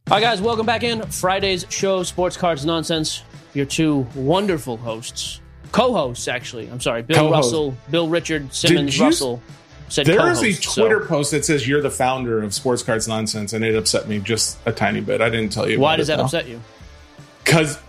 All right, guys, welcome back in. Friday's show, Sports Cards Nonsense. Your two wonderful hosts. Co-hosts, actually. I'm sorry. Bill Russell, Bill Richard, Simmons Russell said co-hosts. There is a Twitter post that says you're the founder of Sports Cards Nonsense, and it upset me just a tiny bit. I didn't tell you Why does that upset you? Because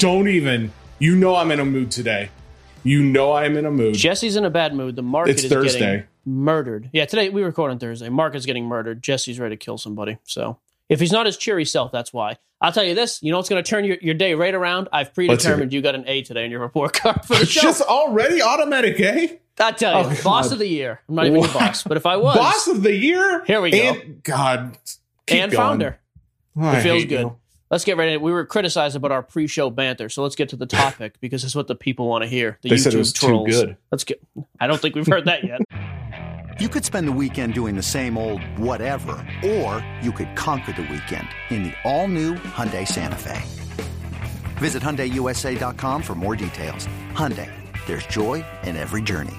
you know I'm in a mood today. You know I'm in a mood. Jesse's in a bad mood. The market it's is Thursday. Getting murdered. Yeah, today we record on Thursday. Market's getting murdered. Jesse's ready to kill somebody, so... If he's not his cheery self, that's why. I'll tell you this. You know what's going to turn your day right around? I've predetermined you got an A today on your report card for the show. Just already automatic A? I tell you, boss of the year. I'm not even your boss, but if I was. Boss of the year? Here we go. And, God, keep and going. Founder. It feels good. Let's get ready. We were criticized about our pre-show banter, so let's get to the topic because it's what the people want to hear. The they YouTube said it was trolls. Too good. Let's get. I don't think we've heard that yet. You could spend the weekend doing the same old whatever, or you could conquer the weekend in the all-new Hyundai Santa Fe. Visit HyundaiUSA.com for more details. Hyundai, there's joy in every journey.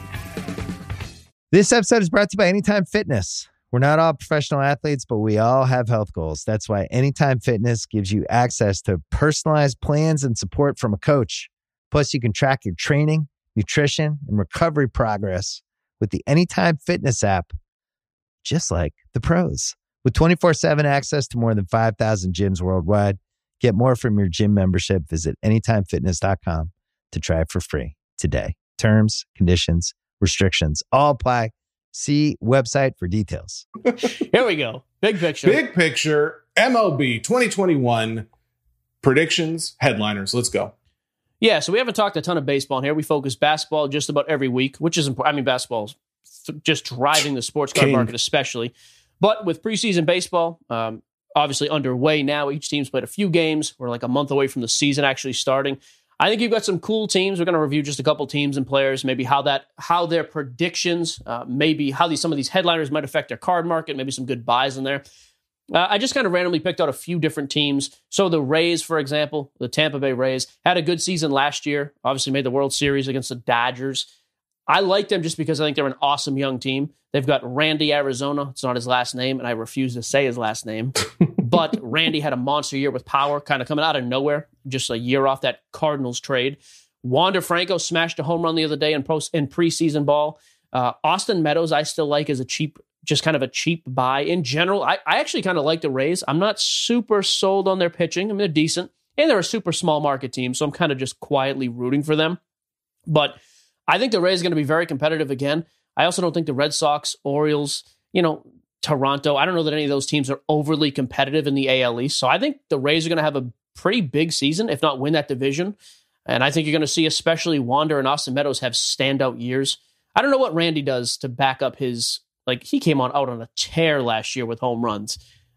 This episode is brought to you by Anytime Fitness. We're not all professional athletes, but we all have health goals. That's why Anytime Fitness gives you access to personalized plans and support from a coach. Plus, you can track your training, nutrition, and recovery progress with the Anytime Fitness app, just like the pros. With 24/7 access to more than 5,000 gyms worldwide, get more from your gym membership. Visit anytimefitness.com to try it for free today. Terms, conditions, restrictions all apply. See website for details. Here we go. Big picture. Big picture. MLB 2021 predictions, headliners. Let's go. Yeah, so we haven't talked a ton of baseball in here. We focus basketball just about every week, which is important. I mean, basketball's just driving the sports card market especially. But with preseason baseball, obviously underway now, each team's played a few games. We're like a month away from the season actually starting. I think you've got some cool teams. We're going to review just a couple teams and players, maybe how their predictions, maybe how some of these headliners might affect their card market, maybe some good buys in there. I just kind of randomly picked out a few different teams. So the Rays, for example, the Tampa Bay Rays, had a good season last year, obviously made the World Series against the Dodgers. I like them just because I think they're an awesome young team. They've got Randy Arizona. It's not his last name, and I refuse to say his last name. But Randy had a monster year with power, kind of coming out of nowhere, just a year off that Cardinals trade. Wander Franco smashed a home run the other day in preseason ball. Austin Meadows, I still like as a cheap buy. In general, I actually kind of like the Rays. I'm not super sold on their pitching. I mean, they're decent, and they're a super small market team, so I'm kind of just quietly rooting for them. But I think the Rays are going to be very competitive again. I also don't think the Red Sox, Orioles, Toronto, I don't know that any of those teams are overly competitive in the AL East. So I think the Rays are going to have a pretty big season, if not win that division. And I think you're going to see especially Wander and Austin Meadows have standout years. I don't know what Randy does to back up his... Like, he came out on a tear last year with home runs.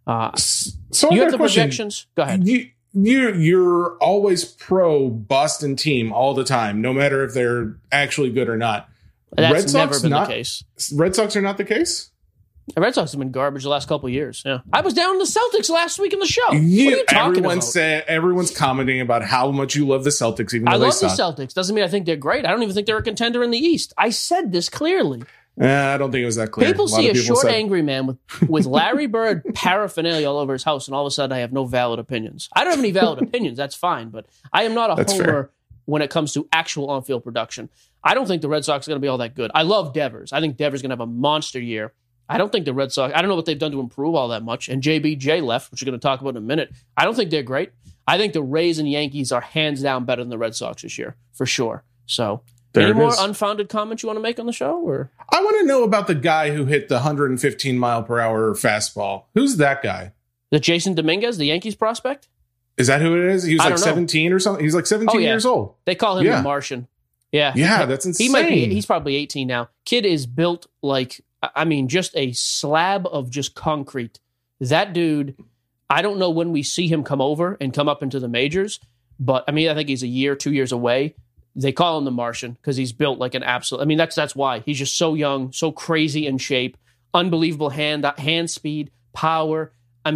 So you have the projections? Go ahead. You're always pro Boston team all the time, no matter if they're actually good or not. That's never been the case. Red Sox are not the case? The Red Sox have been garbage the last couple of years. Yeah, I was down on the Celtics last week in the show. What are you talking about? Everyone's commenting about how much you love the Celtics. Even though I love the Celtics. Doesn't mean I think they're great. I don't even think they're a contender in the East. I said this clearly. I don't think it was that clear. People see a short, angry man with Larry Bird paraphernalia all over his house, and all of a sudden I have no valid opinions. I don't have any valid opinions. That's fine, but I am not a homer fair when it comes to actual on-field production. I don't think the Red Sox are going to be all that good. I love Devers. I think Devers is going to have a monster year. I don't think the Red Sox, I don't know what they've done to improve all that much. And JBJ left, which we're going to talk about in a minute. I don't think they're great. I think the Rays and Yankees are hands down better than the Red Sox this year, for sure. So... Any more unfounded comments you want to make on the show? Or I want to know about the guy who hit the 115 mile per hour fastball. Who's that guy? The Jason Dominguez, the Yankees prospect? Is that who it is? He was like 17 or something. He's like 17 years old. They call him the Martian. Yeah. Yeah, that's insane. He's probably 18 now. Kid is built like, just a slab of just concrete. That dude, I don't know when we see him come over and come up into the majors, but I think he's a year, 2 years away. They call him the Martian because he's built like an absolute... that's why. He's just so young, so crazy in shape, unbelievable hand speed, power.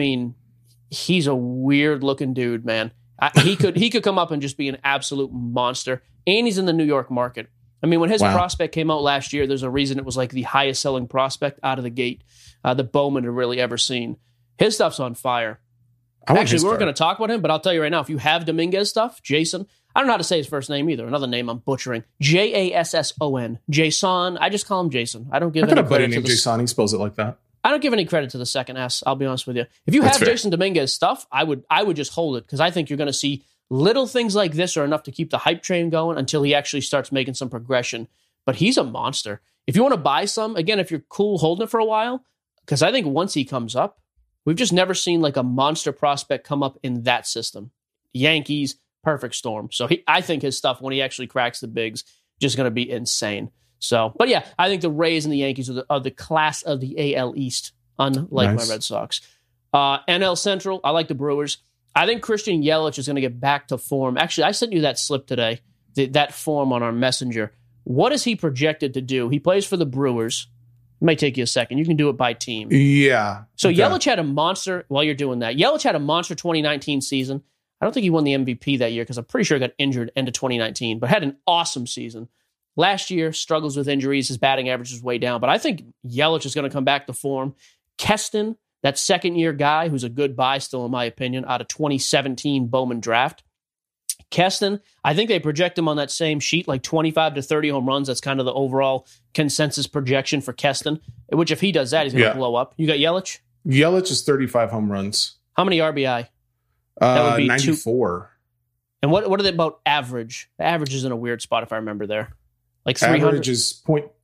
He's a weird-looking dude, man. He could come up and just be an absolute monster. And he's in the New York market. When his prospect came out last year, there's a reason it was like the highest-selling prospect out of the gate that Bowman had really ever seen. His stuff's on fire. Actually, we weren't going to talk about him, but I'll tell you right now, if you have Dominguez stuff, Jason, I don't know how to say his first name either. Another name I'm butchering. Jasson. Jason. I just call him Jason. I don't give any credit to a buddy named Jason. He spells it like that. I don't give any credit to the second S. I'll be honest with you. If you have Jason Dominguez stuff, I would just hold it because I think you're going to see little things like this are enough to keep the hype train going until he actually starts making some progression. But he's a monster. If you want to buy some, again, if you're cool holding it for a while, because I think once he comes up, we've just never seen like a monster prospect come up in that system. Yankees, perfect storm. So I think his stuff, when he actually cracks the bigs, just going to be insane. So, but yeah, I think the Rays and the Yankees are the class of the AL East, unlike my Red Sox. NL Central, I like the Brewers. I think Christian Yelich is going to get back to form. Actually, I sent you that slip today, that form on our messenger. What is he projected to do? He plays for the Brewers. It might take you a second. You can do it by team. Yeah. So Yelich had a monster, while you're doing that, Yelich had a monster 2019 season. I don't think he won the MVP that year because I'm pretty sure he got injured end of 2019, but had an awesome season. Last year, struggles with injuries. His batting average is way down, but I think Yelich is going to come back to form. Keston, that second-year guy who's a good buy still, in my opinion, out of 2017 Bowman draft. Keston, I think they project him on that same sheet, like 25 to 30 home runs. That's kind of the overall consensus projection for Keston, which if he does that, he's going to blow up. You got Yelich? Yelich is 35 home runs. How many RBI? That would be 94. And what are they about average? The average is in a weird spot if I remember there. Like 300? Average is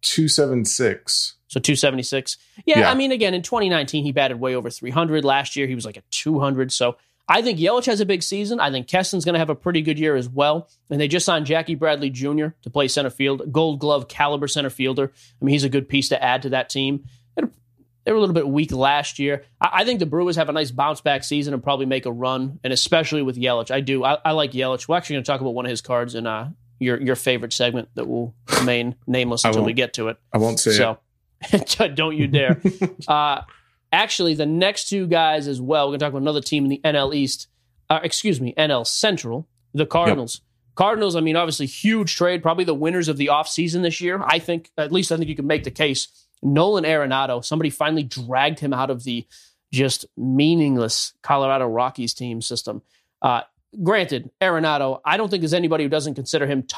.276. So 276. Yeah, I mean, again, in 2019, he batted way over 300. Last year, he was like at 200. So I think Yelich has a big season. I think Keston's going to have a pretty good year as well. And they just signed Jackie Bradley Jr. to play center field, Gold Glove caliber center fielder. I mean, he's a good piece to add to that team. They were a little bit weak last year. I think the Brewers have a nice bounce-back season and probably make a run, and especially with Yelich. I like Yelich. We're actually going to talk about one of his cards in your favorite segment that will remain nameless until we get to it. I won't say it. Don't you dare. Actually, the next two guys as well, we're going to talk about another team in the NL East. NL Central, the Cardinals. Yep. Cardinals, I mean, obviously huge trade, probably the winners of the offseason this year. I think you can make the case. Nolan Arenado, somebody finally dragged him out of the just meaningless Colorado Rockies team system. Granted, Arenado, I don't think there's anybody who doesn't consider him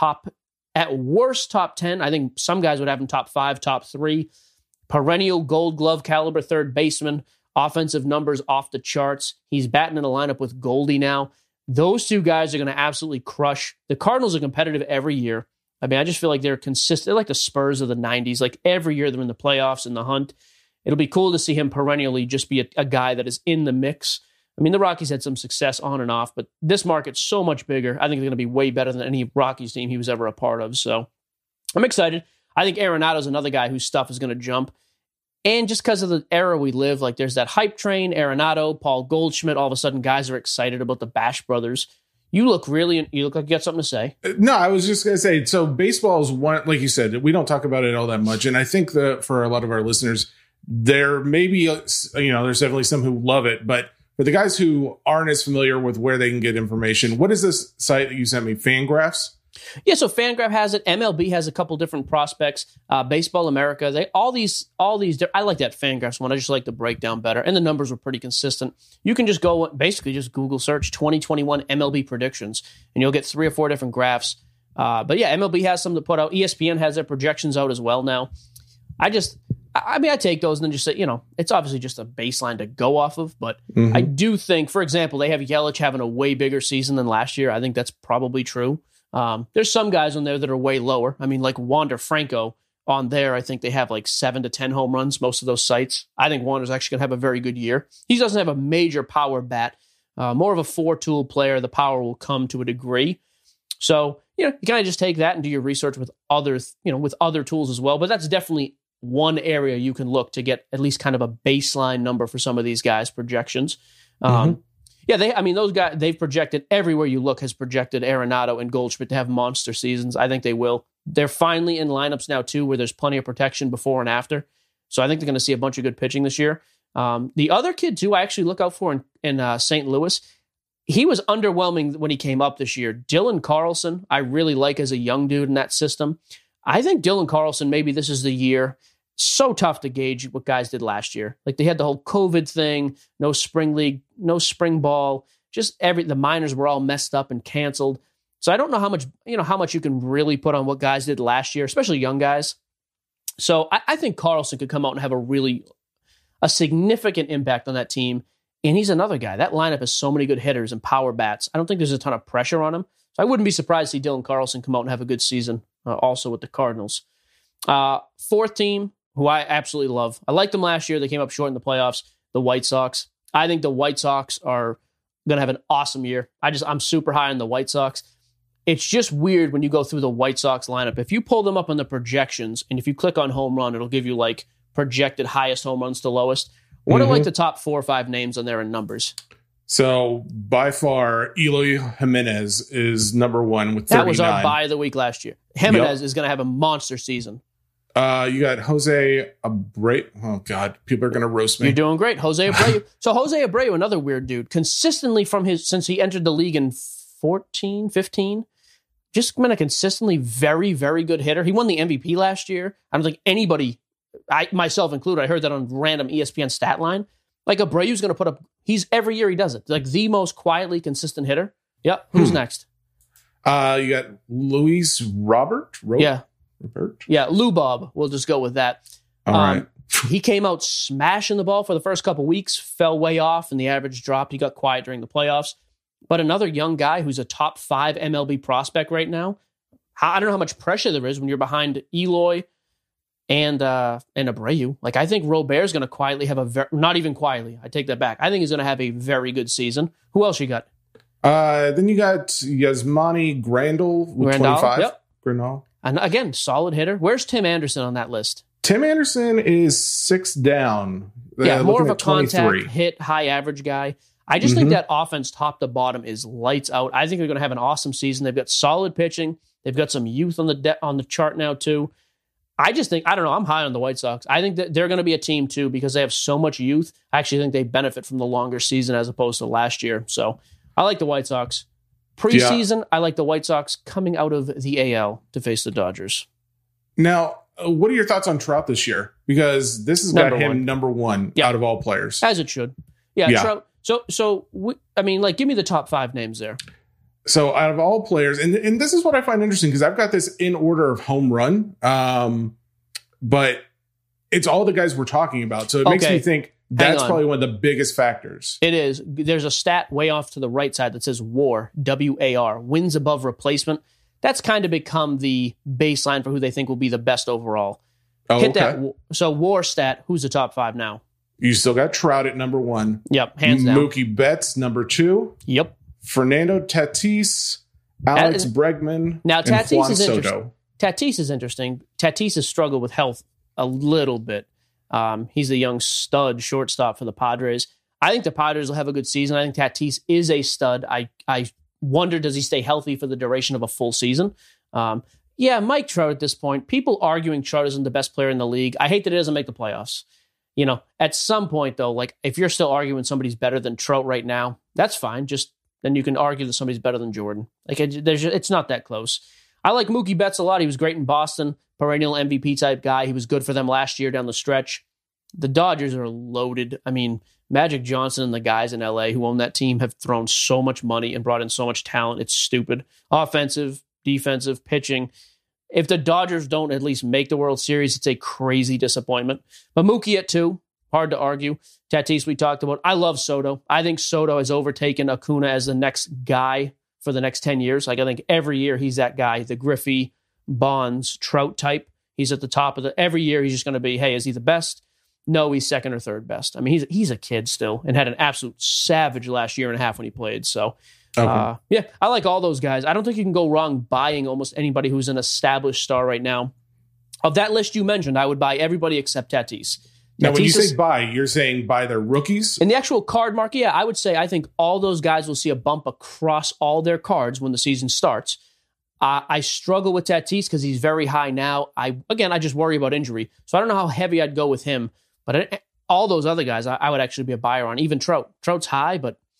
at worst top 10. I think some guys would have him top 5, top 3. Perennial Gold Glove caliber third baseman, offensive numbers off the charts. He's batting in a lineup with Goldie now. Those two guys are going to absolutely crush. The Cardinals are competitive every year. I mean, I just feel like they're consistent. They're like the Spurs of the 90s. Like every year they're in the playoffs, in the hunt. It'll be cool to see him perennially just be a guy that is in the mix. I mean, the Rockies had some success on and off, but this market's so much bigger. I think they're going to be way better than any Rockies team he was ever a part of. So I'm excited. I think Arenado's another guy whose stuff is going to jump. And just because of the era we live, like there's that hype train, Arenado, Paul Goldschmidt, all of a sudden guys are excited about the Bash brothers. You look like you got something to say. No, I was just going to say, so baseball is one, like you said, we don't talk about it all that much. And I think that for a lot of our listeners, there may be, there's definitely some who love it, but for the guys who aren't as familiar with where they can get information, what is this site that you sent me, Fangraphs? Yeah, so Fangraph has it. MLB has a couple different prospects. Baseball America, all these. I like that Fangraphs one. I just like the breakdown better, and the numbers were pretty consistent. You can just go, basically just Google search 2021 MLB predictions, and you'll get 3 or 4 different graphs. But yeah, MLB has some to put out. ESPN has their projections out as well now. I take those and then just say, it's obviously just a baseline to go off of. But I do think, for example, they have Yelich having a way bigger season than last year. I think that's probably true. There's some guys on there that are way lower. I mean, like Wander Franco on there, I think they have like 7 to 10 home runs, most of those sites. I think Wander's actually going to have a very good year. He doesn't have a major power bat, more of a 4-tool player. The power will come to a degree. So, you kind of just take that and do your research with other tools as well. But that's definitely one area you can look to get at least kind of a baseline number for some of these guys' projections. Yeah, those guys, they've projected, everywhere you look has projected Arenado and Goldschmidt to have monster seasons. I think they will. They're finally in lineups now, too, where there's plenty of protection before and after. So I think they're going to see a bunch of good pitching this year. The other kid, too, I actually look out for in St. Louis. He was underwhelming when he came up this year. Dylan Carlson, I really like as a young dude in that system. I think Dylan Carlson, maybe this is the year. so tough to gauge what guys did last year. Like they had the whole COVID thing, no spring league, no spring ball, just the minors were all messed up and canceled. So I don't know how much you can really put on what guys did last year, especially young guys. So I think Carlson could come out and have a significant impact on that team. And he's another guy. That lineup has so many good hitters and power bats. I don't think there's a ton of pressure on him. So I wouldn't be surprised to see Dylan Carlson come out and have a good season also with the Cardinals. Fourth team, who I absolutely love. I liked them last year. They came up short in the playoffs. The White Sox. I think the White Sox are going to have an awesome year. I'm super high on the White Sox. It's just weird when you go through the White Sox lineup. If you pull them up on the projections, and if you click on home run, it'll give you like projected highest home runs to lowest. What are like the top 4 or 5 names on there in numbers? So by far, Eloy Jimenez is number 1 with 39. That was our buy of the week last year. Jimenez is going to have a monster season. You got Jose Abreu. Oh, God. People are going to roast me. You're doing great. Jose Abreu. So Jose Abreu, another weird dude, consistently since he entered the league in 14, 15, just been a consistently very, very good hitter. He won the MVP last year. I don't think anybody, myself included, I heard that on random ESPN stat line. Like Abreu's going to put up, every year he does it. Like the most quietly consistent hitter. Yep. Who's next? You got Luis Robert? Yeah. Lou Bob. We'll just go with that. All right. He came out smashing the ball for the first couple weeks, fell way off, and the average dropped. He got quiet during the playoffs. But another young guy who's a top 5 MLB prospect right now. I don't know how much pressure there is when you're behind Eloy and Abreu. Like, I think Robert's going to quietly have not even quietly, I take that back. I think he's going to have a very good season. Who else you got? Then you got Yasmani Grandal with 25. Yep. Grandal. And again, solid hitter. Where's Tim Anderson on that list? Tim Anderson is 6 down. More of a contact, hit, high average guy. I just think that offense top to bottom is lights out. I think they're going to have an awesome season. They've got solid pitching. They've got some youth on the chart now too. I just think, I don't know, I'm high on the White Sox. I think that they're going to be a team too because they have so much youth. I actually think they benefit from the longer season as opposed to last year. So I like the White Sox. Preseason, I like the White Sox coming out of the AL to face the Dodgers. Now, what are your thoughts on Trout this year? Because this has got him number 1 out of all players. As it should. Yeah. Trout. Give me the top 5 names there. So out of all players, and this is what I find interesting because I've got this in order of home run, but it's all the guys we're talking about. So it makes me think that's probably one of the biggest factors. It is. There's a stat way off to the right side that says WAR, W-A-R, wins above replacement. That's kind of become the baseline for who they think will be the best overall. Hit that. So WAR stat, who's the top 5 now? You still got Trout at number 1. Yep, hands down. Mookie Betts, number 2. Yep. Fernando Tatis, Alex Bregman, now, and Juan Soto. Tatis is interesting. Tatis has struggled with health a little bit. He's a young stud shortstop for the Padres. I think the Padres will have a good season. I think Tatis is a stud. I wonder, does he stay healthy for the duration of a full season? Mike Trout at this point. People arguing Trout isn't the best player in the league. I hate that it doesn't make the playoffs. At some point, though, like if you're still arguing somebody's better than Trout right now, that's fine. Just then you can argue that somebody's better than Jordan. Like it's not that close. I like Mookie Betts a lot. He was great in Boston, perennial MVP type guy. He was good for them last year down the stretch. The Dodgers are loaded. I mean, Magic Johnson and the guys in LA who own that team have thrown so much money and brought in so much talent. It's stupid. Offensive, defensive, pitching. If the Dodgers don't at least make the World Series, it's a crazy disappointment. But Mookie at 2, hard to argue. Tatis, we talked about. I love Soto. I think Soto has overtaken Acuna as the next guy for the next 10 years. Like, I think every year he's that guy, the Griffey, Bonds, Trout type. He's at the top of every year he's just going to be, hey, is he the best? No, he's second or third best. I mean, he's a kid still and had an absolute savage last year and a half when he played. So, I like all those guys. I don't think you can go wrong buying almost anybody who's an established star right now. Of that list you mentioned, I would buy everybody except Tatis. Now, when you say buy, you're saying buy their rookies? In the actual card market, I would say I think all those guys will see a bump across all their cards when the season starts. I struggle with Tatis because he's very high now. I just worry about injury. So I don't know how heavy I'd go with him. But all those other guys, I would actually be a buyer on. Even Trout. Trout's high, but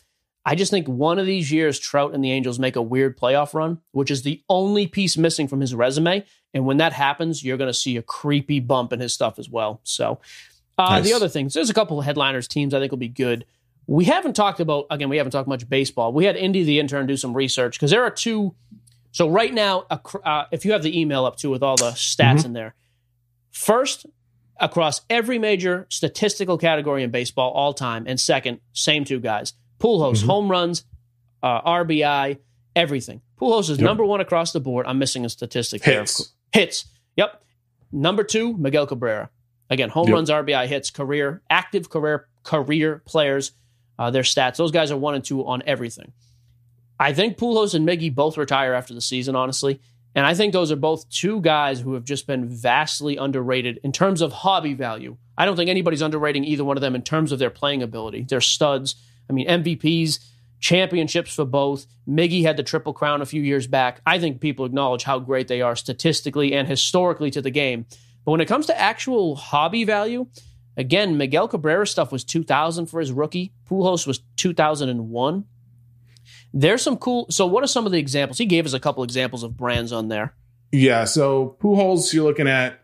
I just think one of these years, Trout and the Angels make a weird playoff run, which is the only piece missing from his resume. And when that happens, you're going to see a creepy bump in his stuff as well. So nice. The other things, there's a couple of headliners teams I think will be good. We haven't talked much baseball. We had Indy, the intern, do some research because there are two. So right now, if you have the email up too with all the stats in there, first, across every major statistical category in baseball all time, and second, same two guys. Pujols, home runs, RBI, everything. Pujols is number one across the board. I'm missing a statistic there. Hits. Yep. Number two, Miguel Cabrera. Again, home runs, RBI, hits, active career players, their stats. Those guys are 1 and 2 on everything. I think Pujols and Miggy both retire after the season, honestly. And I think those are both two guys who have just been vastly underrated in terms of hobby value. I don't think anybody's underrating either one of them in terms of their playing ability. They're studs. I mean, MVPs, championships for both. Miggy had the Triple Crown a few years back. I think people acknowledge how great they are statistically and historically to the game. But when it comes to actual hobby value, again, Miguel Cabrera's stuff was 2000 for his rookie. Pujols was 2001. There's some cool. So what are some of the examples? He gave us a couple examples of brands on there. Yeah. So Pujols, you're looking at,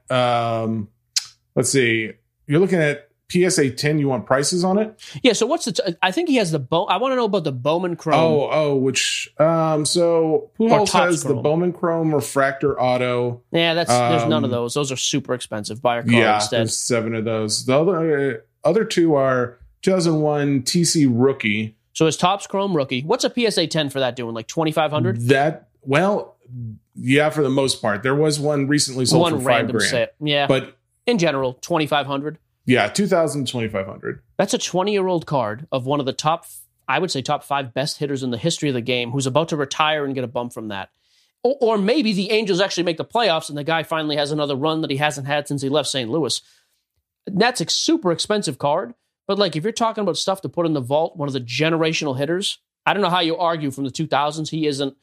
let's see, you're looking at PSA 10. You want prices on it? Yeah. So what's I think he has the I want to know about the Bowman Chrome. Which, so Pujols has the Bowman Chrome Refractor Auto. Yeah. There's none of those. Those are super expensive. Buy a car instead. There's 7 of those. The other 2 are 2001 TC Rookie. So his Topps Chrome Rookie. What's a PSA 10 for that doing? Like 2,500? Yeah, for the most part. There was one recently sold for $5,000. Yeah. But in general, 2,500. Yeah, 2,000 to 2,500. That's a 20-year-old card of one of the top 5 best hitters in the history of the game who's about to retire and get a bump from that. Or maybe the Angels actually make the playoffs and the guy finally has another run that he hasn't had since he left St. Louis. That's a super expensive card. But like, if you're talking about stuff to put in the vault, one of the generational hitters, I don't know how you argue from the 2000s. He isn't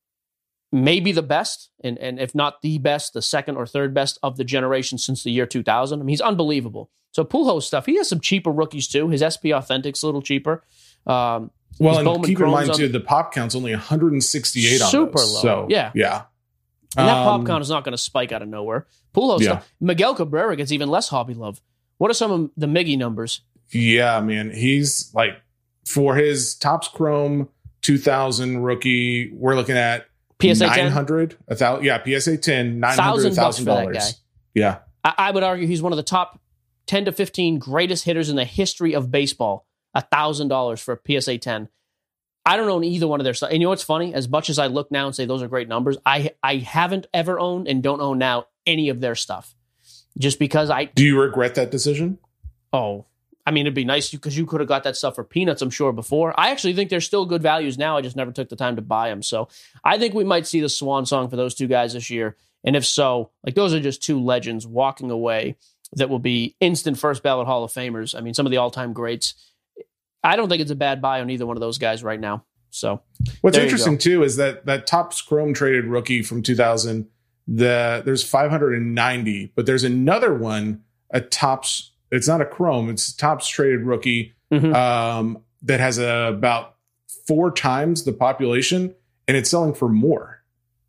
maybe the best, and if not the best, the second or third best of the generation since the year 2000. I mean, he's unbelievable. So Pujols stuff, he has some cheaper rookies too. His SP Authentic's a little cheaper. And keep in mind too, the pop count's only 168 on super those. low. So, yeah. And that pop count is not going to spike out of nowhere. Pujols stuff. Miguel Cabrera gets even less hobby love. What are some of the Miggy numbers? Yeah, man. He's like, for his Topps Chrome 2000 rookie, we're looking at PSA 900, 1,000. Yeah, PSA 10, $900, $1,000. Yeah. I would argue he's one of the top 10 to 15 greatest hitters in the history of baseball. $1,000 for a PSA 10. I don't own either one of their stuff. And you know what's funny? As much as I look now and say those are great numbers, I haven't ever owned and don't own now any of their stuff. Just because Do you regret that decision? Oh, I mean, it'd be nice because you could have got that stuff for peanuts, I'm sure, before. I actually think they're still good values now. I just never took the time to buy them. So I think we might see the swan song for those two guys this year. And if so, like, those are just two legends walking away that will be instant first ballot Hall of Famers. I mean, some of the all-time greats. I don't think it's a bad buy on either one of those guys right now. So what's interesting too is that Topps Chrome traded rookie from 2000, there's 590, but there's another one, a Topps. It's not a Chrome. It's a Topps traded rookie that has about 4 times the population, and it's selling for more.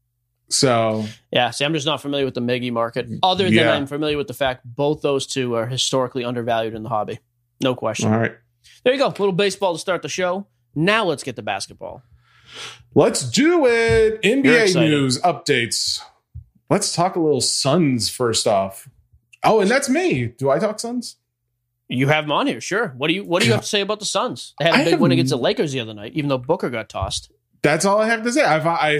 So yeah, see, I'm just not familiar with the Miggy market. Other than I'm familiar with the fact both those two are historically undervalued in the hobby. No question. All right, there you go. A little baseball to start the show. Now let's get to basketball. Let's do it. NBA news updates. Let's talk a little Suns first off. Oh, and that's me. Do I talk Suns? You have them on here, sure. What do you have to say about the Suns? They had a big win against the Lakers the other night, even though Booker got tossed. That's all I have to say. I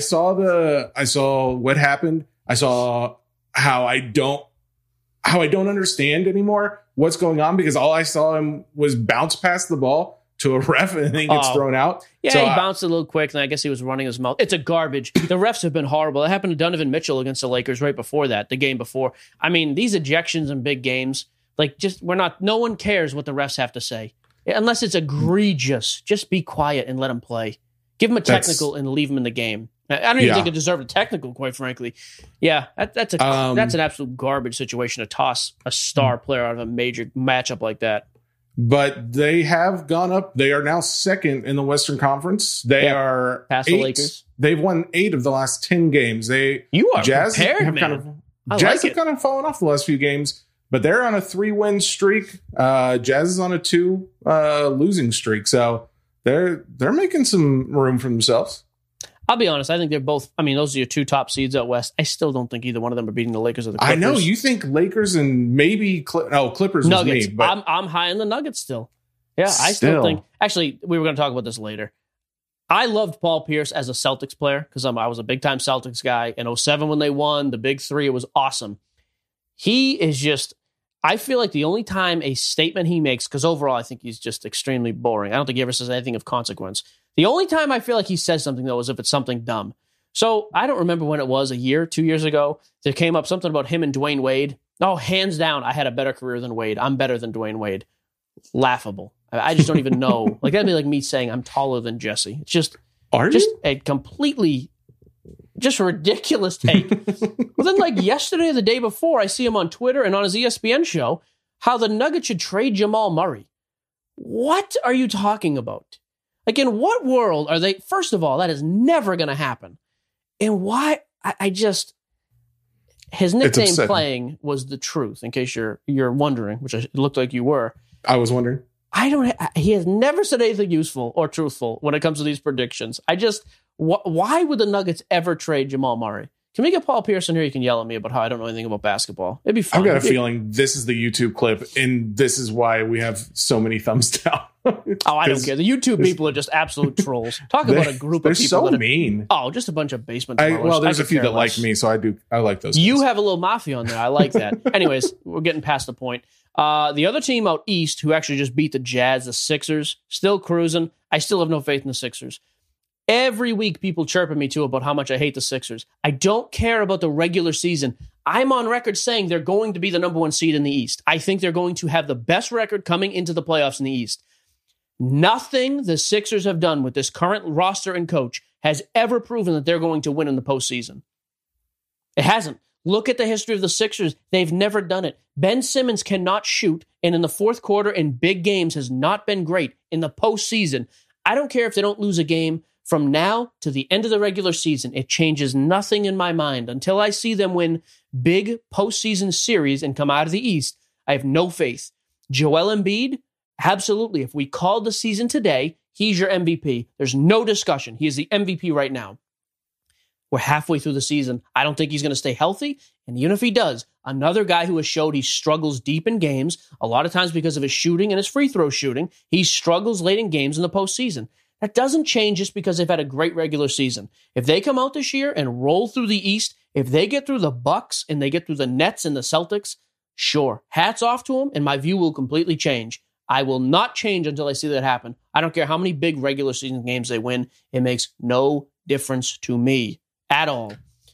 saw what happened. I saw how I don't understand anymore what's going on, because all I saw him was bounce past the ball to a ref and then he gets thrown out. Yeah, so he bounced a little quick, and I guess he was running his mouth. It's a garbage. The refs have been horrible. It happened to Donovan Mitchell against the Lakers right before that, the game before. I mean, these ejections in big games, no one cares what the refs have to say. Unless it's egregious, just be quiet and let them play. Give them a technical and leave them in the game. I don't even think it deserved a technical, quite frankly. Yeah, that's an absolute garbage situation to toss a star player out of a major matchup like that. but they have gone up. They are now second in the Western Conference. They are past the Lakers. They've won 8 of the last 10 games. You are Jazz prepared, have man. Jazz have kind of fallen off the last few games, but they're on a 3-win streak. Jazz is on a 2 losing streak, so they're making some room for themselves. I'll be honest. I think they're both. I mean, those are your 2 top seeds out west. I still don't think either one of them are beating the Lakers or the Clippers. I know you think Lakers and maybe Clippers. Nuggets. Was me, but I'm high on the Nuggets still. Yeah, I still think. Actually, we were going to talk about this later. I loved Paul Pierce as a Celtics player because I was a big time Celtics guy. In 2007 when they won the Big 3, it was awesome. He is just. I feel like the only time a statement he makes, because overall I think he's just extremely boring. I don't think he ever says anything of consequence. The only time I feel like he says something, though, is if it's something dumb. So I don't remember when it was, 2 years ago, there came up something about him and Dwayne Wade. Oh, hands down, I had a better career than Wade. I'm better than Dwayne Wade. Laughable. I just don't even know. Like, that'd be like me saying I'm taller than Jesse. It's just a completely just ridiculous take. Well, then, like yesterday or the day before, I see him on Twitter and on his ESPN show how the Nuggets should trade Jamal Murray. What are you talking about? Like, in what world are they? First of all, that is never going to happen. And why? His nickname playing was the truth, in case you're wondering, which it looked like you were. I was wondering. He has never said anything useful or truthful when it comes to these predictions. Why would the Nuggets ever trade Jamal Murray? Can we get Paul Pierce in here? You can yell at me about how I don't know anything about basketball. It'd be fun. I've got a feeling this is the YouTube clip, and this is why we have so many thumbs down. I don't care. The YouTube people are just absolute trolls. Talk about a group of people so mean. Just a bunch of basement dwellers. There's a few that like me, so I like those guys. You have a little mafia on there. I like that. Anyways, we're getting past the point. The other team out east who actually just beat the Jazz, the Sixers, still cruising. I still have no faith in the Sixers. Every week, people chirp at me, too, about how much I hate the Sixers. I don't care about the regular season. I'm on record saying they're going to be the number 1 seed in the East. I think they're going to have the best record coming into the playoffs in the East. Nothing the Sixers have done with this current roster and coach has ever proven that they're going to win in the postseason. It hasn't. Look at the history of the Sixers. They've never done it. Ben Simmons cannot shoot, and in the fourth quarter in big games has not been great in the postseason. I don't care if they don't lose a game. From now to the end of the regular season, it changes nothing in my mind. Until I see them win big postseason series and come out of the East, I have no faith. Joel Embiid, absolutely. If we called the season today, he's your MVP. There's no discussion. He is the MVP right now. We're halfway through the season. I don't think he's going to stay healthy. And even if he does, another guy who has showed he struggles deep in games, a lot of times because of his shooting and his free throw shooting, he struggles late in games in the postseason. That doesn't change just because they've had a great regular season. If they come out this year and roll through the East, if they get through the Bucks and they get through the Nets and the Celtics, sure, hats off to them, and my view will completely change. I will not change until I see that happen. I don't care how many big regular season games they win. It makes no difference to me at all.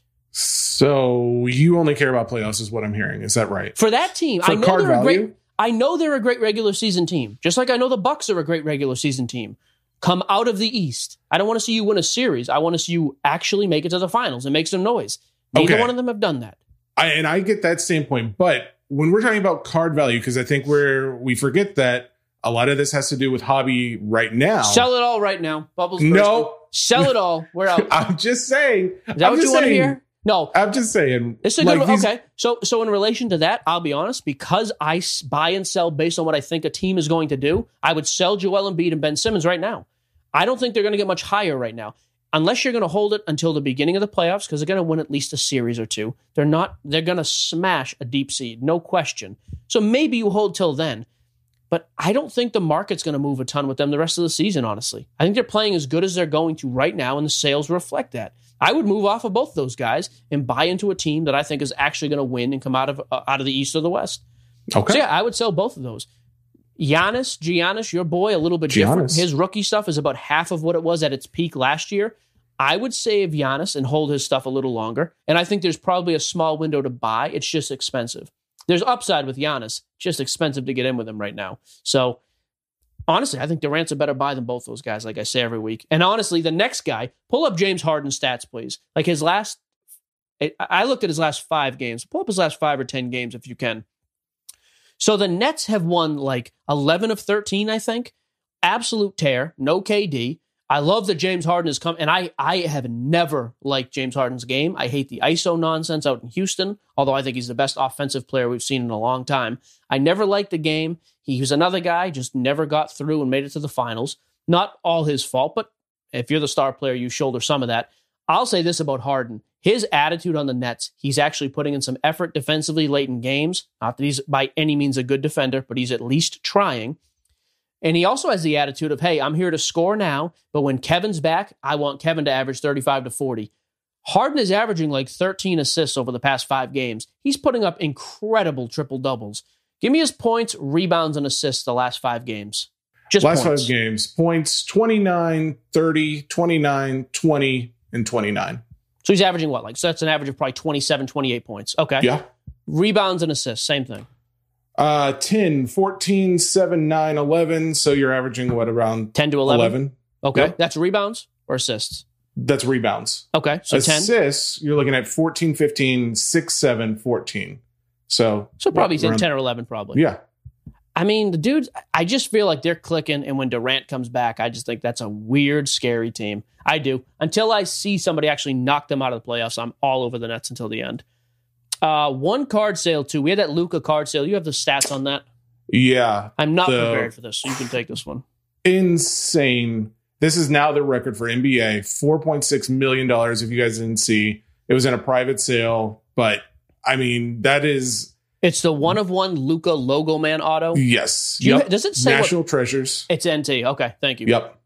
So you only care about playoffs is what I'm hearing. Is that right? For that team, I know they're a great regular season team, just like I know the Bucks are a great regular season team. Come out of the East. I don't want to see you win a series. I want to see you actually make it to the finals and make some noise. Neither one of them have done that. I get that standpoint, but when we're talking about card value, because I think we forget that a lot of this has to do with hobby right now. Sell it all right now. Bubbles bursting. No. Sell it all. We're out. I'm just saying. Is that what you want to hear? No. I'm just saying. It's a good one. Okay. So in relation to that, I'll be honest, because I buy and sell based on what I think a team is going to do, I would sell Joel Embiid and Ben Simmons right now. I don't think they're going to get much higher right now. Unless you're going to hold it until the beginning of the playoffs, because they're going to win at least a series or two. They're going to smash a deep seed, no question. So maybe you hold till then. But I don't think the market's going to move a ton with them the rest of the season, honestly. I think they're playing as good as they're going to right now, and the sales reflect that. I would move off of both those guys and buy into a team that I think is actually going to win and come out of the East or the West. Okay. So yeah, I would sell both of those. Giannis, your boy, a little bit different. His rookie stuff is about half of what it was at its peak last year. I would save Giannis and hold his stuff a little longer. And I think there's probably a small window to buy. It's just expensive. There's upside with Giannis. Just expensive to get in with him right now. So honestly, I think Durant's a better buy than both those guys, like I say every week. And honestly, the next guy, pull up James Harden's stats, please. Like I looked at his last 5 games. Pull up his last 5 or 10 games if you can. So the Nets have won like 11 of 13, I think. Absolute tear. No KD. I love that James Harden has come, and I have never liked James Harden's game. I hate the ISO nonsense out in Houston, although I think he's the best offensive player we've seen in a long time. I never liked the game. He was another guy, just never got through and made it to the finals. Not all his fault, but if you're the star player, you shoulder some of that. I'll say this about Harden. His attitude on the Nets, he's actually putting in some effort defensively late in games. Not that he's by any means a good defender, but he's at least trying. And he also has the attitude of, hey, I'm here to score now, but when Kevin's back, I want Kevin to average 35 to 40. Harden is averaging like 13 assists over the past 5 games. He's putting up incredible triple-doubles. Give me his points, rebounds, and assists the last 5 games. Just last points. 5 games. Points 29, 30, 29, 20, and 29. So he's averaging what? Like, so that's an average of probably 27, 28 points. Okay. Yeah. Rebounds and assists, same thing. 10, 14, 7, 9, 11. So you're averaging what, around 10 to 11? 11. Okay. Yep. That's rebounds or assists? That's rebounds. Okay. So 10. Assists, you're looking at 14, 15, 6, 7, 14. So probably 10 or 11 probably. Yeah. I mean, the dudes, I just feel like they're clicking, and when Durant comes back, I just think that's a weird, scary team. I do. Until I see somebody actually knock them out of the playoffs, I'm all over the Nets until the end. One card sale, too. We had that Luka card sale. You have the stats on that? Yeah. I'm not prepared for this, so you can take this one. Insane. This is now the record for NBA. $4.6 million, if you guys didn't see. It was in a private sale, but, I mean, that is... It's the one-of-one Luka Logo Man auto? Yes. Does it say National Treasures? It's NT. Okay, thank you. Yep.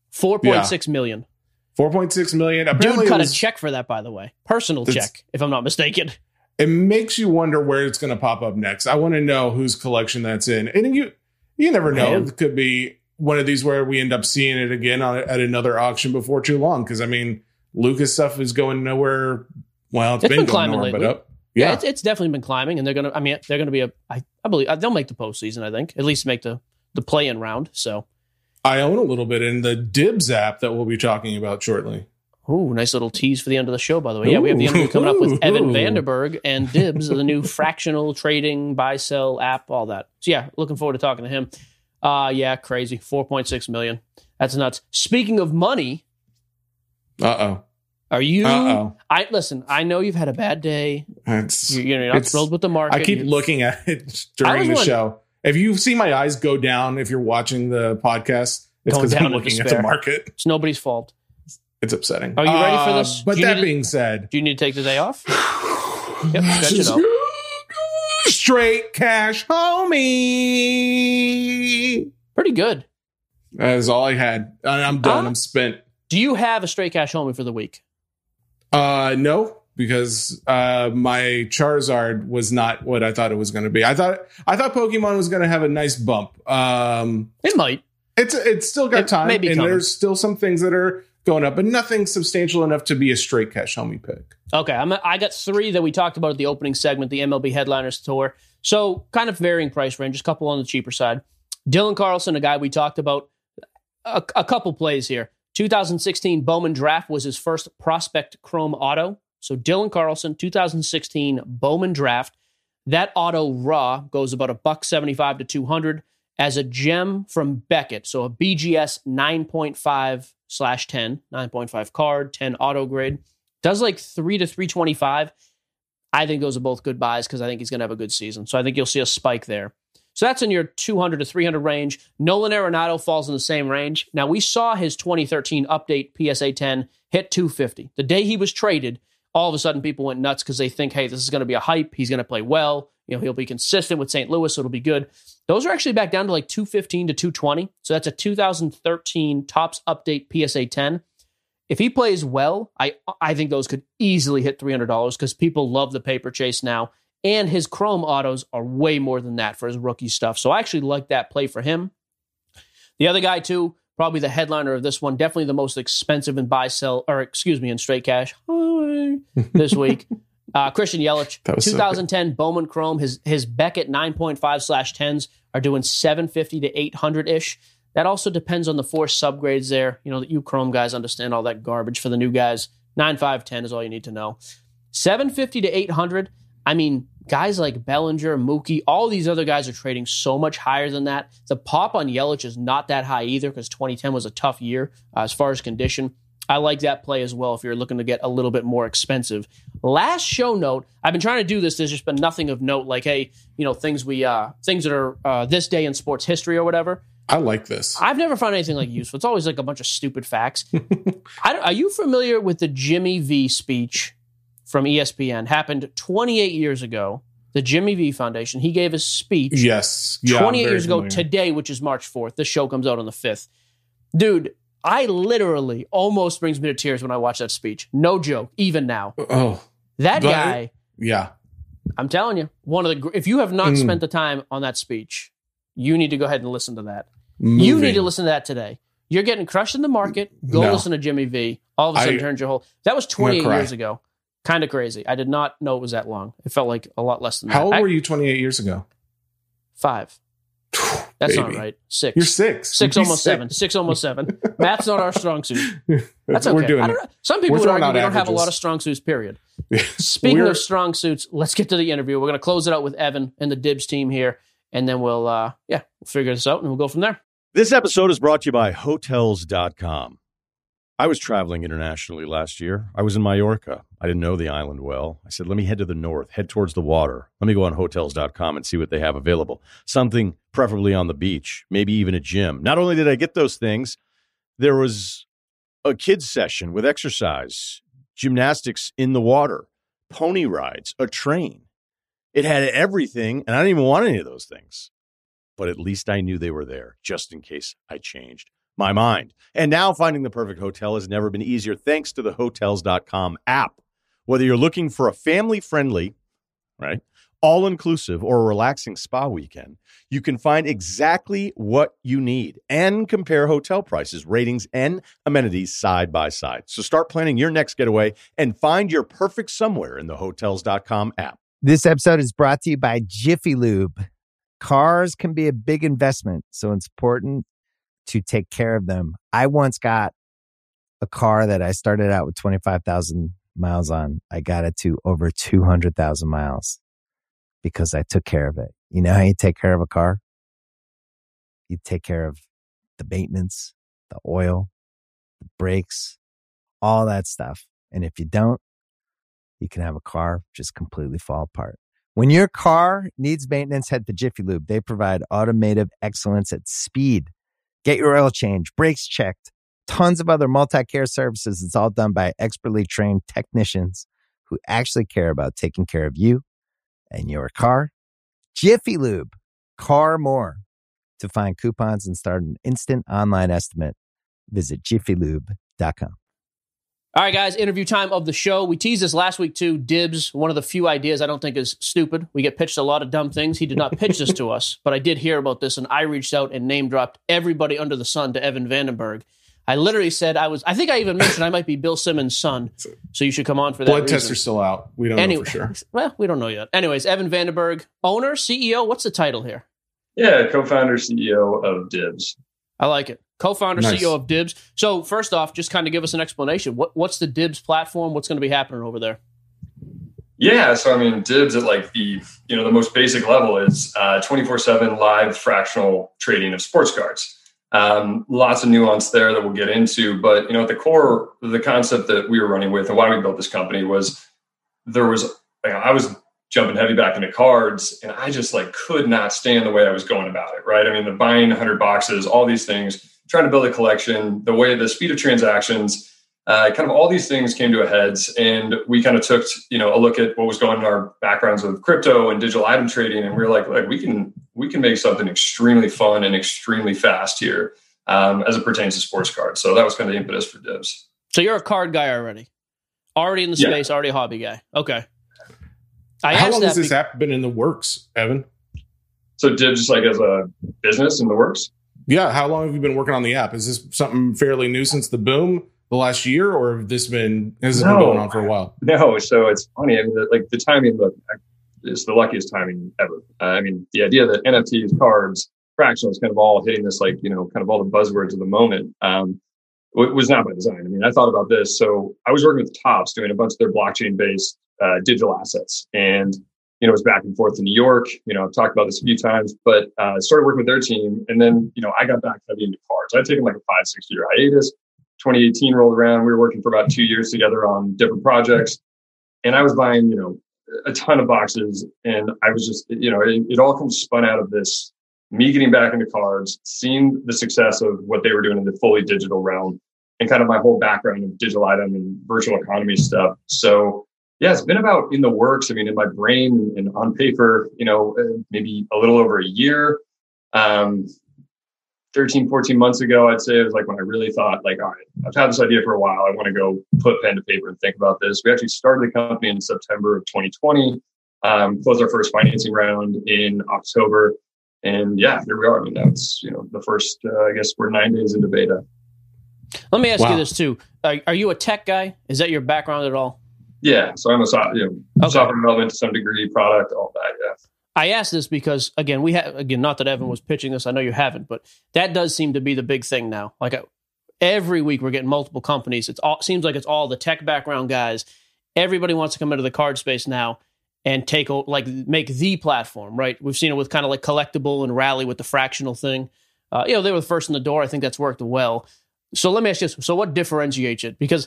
4.6 million. 4.6 million. Apparently Dude cut a check for that, by the way. Personal check, if I'm not mistaken. It makes you wonder where it's going to pop up next. I want to know whose collection that's in. And you never know. Man. It could be one of these where we end up seeing it again at another auction before too long. Because, I mean, Lucas stuff is going nowhere. Well, it's been going nowhere, but up. Yeah, it's definitely been climbing. And they're going to be I believe they'll make the postseason, I think. At least make the play-in round. So I own a little bit in the Dibs app that we'll be talking about shortly. Ooh, nice little tease for the end of the show, by the way. Yeah, we have the interview coming up with Evan Vanderberg and Dibs, the new fractional trading, buy-sell app, all that. So, yeah, looking forward to talking to him. Yeah, crazy. 4.6 million. That's nuts. Speaking of money. Uh-oh. Are you... Uh-oh. Listen, I know you've had a bad day. You're not thrilled with the market. I keep looking at it during the show. If you see my eyes go down, if you're watching the podcast, it's because I'm looking at the market. It's nobody's fault. It's upsetting. Are you ready for this? But that being said... Do you need to take the day off? Yep, got you know. Straight cash, homie. Pretty good. That is all I had. I'm done. I'm spent. Do you have a straight cash homie for the week? No, because my Charizard was not what I thought it was going to be. I thought Pokemon was going to have a nice bump. It might. It's still got time, and coming. There's still some things that are going up, but nothing substantial enough to be a straight cash homie pick. Okay, I got 3 that we talked about at the opening segment, the MLB Headliners Tour. So kind of varying price range, a couple on the cheaper side. Dylan Carlson, a guy we talked about, a couple plays here. 2016 Bowman Draft was his first prospect chrome auto. So Dylan Carlson, 2016 Bowman Draft. That auto raw goes about $175 to $200 as a gem from Beckett. So a BGS 9.5/10, 9.5 card, 10 auto grade. Does like 3 to 325. I think those are both good buys because I think he's going to have a good season. So I think you'll see a spike there. So that's in your 200 to 300 range. Nolan Arenado falls in the same range. Now, we saw his 2013 update PSA 10 hit 250. The day he was traded, all of a sudden people went nuts because they think, hey, this is going to be a hype. He's going to play well. He'll be consistent with St. Louis, so it'll be good. Those are actually back down to like 215 to 220. So that's a 2013 Topps update PSA 10. If he plays well, I think those could easily hit $300 because people love the paper chase now. And his chrome autos are way more than that for his rookie stuff. So I actually like that play for him. The other guy, too, probably the headliner of this one, definitely the most expensive in in straight cash this week. Christian Yelich, 2010 so Bowman Chrome. His Beckett 9.5/10s are doing $750 to $800-ish. That also depends on the 4 subgrades there. That you Chrome guys understand all that garbage for the new guys. 9.5/10 is all you need to know. $750 to $800. I mean, guys like Bellinger, Mookie, all these other guys are trading so much higher than that. The pop on Yelich is not that high either because 2010 was a tough year as far as condition. I like that play as well if you're looking to get a little bit more expensive. Last show note, I've been trying to do this. There's just been nothing of note, like, hey, things that are this day in sports history or whatever. I like this. I've never found anything like useful. It's always like a bunch of stupid facts. Are you familiar with the Jimmy V speech from ESPN? Happened 28 years ago. The Jimmy V Foundation. He gave a speech. Yes. 28 years ago today, which is March 4th. This show comes out on the 5th. Dude, I literally almost brings me to tears when I watch that speech. No joke, even now. Oh. That guy. Yeah. I'm telling you, if you have not spent the time on that speech, you need to go ahead and listen to that. Moving. You need to listen to that today. You're getting crushed in the market. Go listen to Jimmy V. All of a sudden turns your whole... That was 28 years ago. Kind of crazy. I did not know it was that long. It felt like a lot less than that. How old were you 28 years ago? 5. That's not right. 6. You're 6. 6, almost 7. 6, almost 7. Math's not our strong suit. That's okay. We're doing it. Some people would argue we don't have a lot of strong suits, period. Speaking of strong suits, let's get to the interview. We're going to close it out with Evan and the Dibs team here, and then we'll figure this out, and we'll go from there. This episode is brought to you by Hotels.com. I was traveling internationally last year. I was in Mallorca. I didn't know the island well. I said, let me head to the north, head towards the water. Let me go on Hotels.com and see what they have available. Something preferably on the beach, maybe even a gym. Not only did I get those things, there was a kids session with exercise, gymnastics in the water, pony rides, a train. It had everything, and I didn't even want any of those things. But at least I knew they were there, just in case I changed my mind. And now finding the perfect hotel has never been easier thanks to the Hotels.com app. Whether you're looking for a family-friendly, right, all-inclusive or a relaxing spa weekend, you can find exactly what you need and compare hotel prices, ratings, and amenities side by side. So start planning your next getaway and find your perfect somewhere in the Hotels.com app. This episode is brought to you by Jiffy Lube. Cars can be a big investment, so it's important to take care of them. I once got a car that I started out with 25,000 miles on. I got it to over 200,000 miles because I took care of it. You know how you take care of a car? You take care of the maintenance, the oil, the brakes, all that stuff. And if you don't, you can have a car just completely fall apart. When your car needs maintenance, head to Jiffy Lube. They provide automotive excellence at speed. Get your oil change, brakes checked, tons of other multi-care services. It's all done by expertly trained technicians who actually care about taking care of you and your car. Jiffy Lube, car more. To find coupons and start an instant online estimate, visit jiffylube.com. All right, guys, interview time of the show. We teased this last week, too. Dibs, one of the few ideas I don't think is stupid. We get pitched a lot of dumb things. He did not pitch this to us, but I did hear about this, and I reached out and name-dropped everybody under the sun to Evan Vandenberg. I literally said I think I even mentioned I might be Bill Simmons' son, so you should come on for that Blood reason. tests are still out. We don't know for sure. Well, we don't know yet. Anyways, Evan Vandenberg, owner, CEO, what's the title here? Yeah, co-founder, CEO of Dibs. I like it. Co-founder, Nice. CEO of Dibs. So first off, just kind of give us an explanation. What's the Dibs platform? What's going to be happening over there? Yeah, so I mean, Dibs at like the most basic level is 24/7 live fractional trading of sports cards. Lots of nuance there that we'll get into, but at the core, the concept that we were running with and why we built this company was I was jumping heavy back into cards, and I just could not stand the way I was going about it. Right? I mean, the buying 100 boxes, all these things, trying to build a collection, the speed of transactions, kind of all these things came to a heads, and we kind of took a look at what was going on in our backgrounds of crypto and digital item trading, and we were like we can make something extremely fun and extremely fast here as it pertains to sports cards. So that was kind of the impetus for Dibs. So you're a card guy already in the space, already a hobby guy. Okay. How long has this app been in the works, Evan? So Dibs as a business in the works? Yeah. How long have you been working on the app? Is this something fairly new since the boom the last year, or has this been going on for a while? No. So it's funny. I mean, the timing is the luckiest timing ever. I mean, the idea that NFTs, cards, fractionals kind of all hitting this, kind of all the buzzwords of the moment, was not by design. I mean, I thought about this. So I was working with Topps doing a bunch of their blockchain based digital assets. And, was back and forth to New York. I've talked about this a few times, but started working with their team. And then, I got back heavy into cards. I'd taken like a 5-6 year hiatus. 2018 rolled around. We were working for about 2 years together on different projects. And I was buying, a ton of boxes. And I was just, it all comes spun out of this, me getting back into cards, seeing the success of what they were doing in the fully digital realm, and kind of my whole background of digital item and virtual economy stuff. So yeah, it's been about in the works. I mean, in my brain and on paper, maybe a little over a year. 13, 14 months ago, I'd say it was like when I really thought like, all right, I've had this idea for a while. I want to go put pen to paper and think about this. We actually started the company in September of 2020, closed our first financing round in October. And yeah, here we are. I mean, that's, the first, I guess we're 9 days into beta. Let me ask you this too. Are you a tech guy? Is that your background at all? Yeah. So I'm a software development to some degree, product, all that. Yeah. I asked this because, again, not that Evan was pitching this. I know you haven't, but that does seem to be the big thing now. Like every week we're getting multiple companies. Seems like it's all the tech background guys. Everybody wants to come into the card space now and make the platform, right? We've seen it with kind of like Collectible and Rally with the fractional thing. They were the first in the door. I think that's worked well. So let me ask you this. So what differentiates it? Because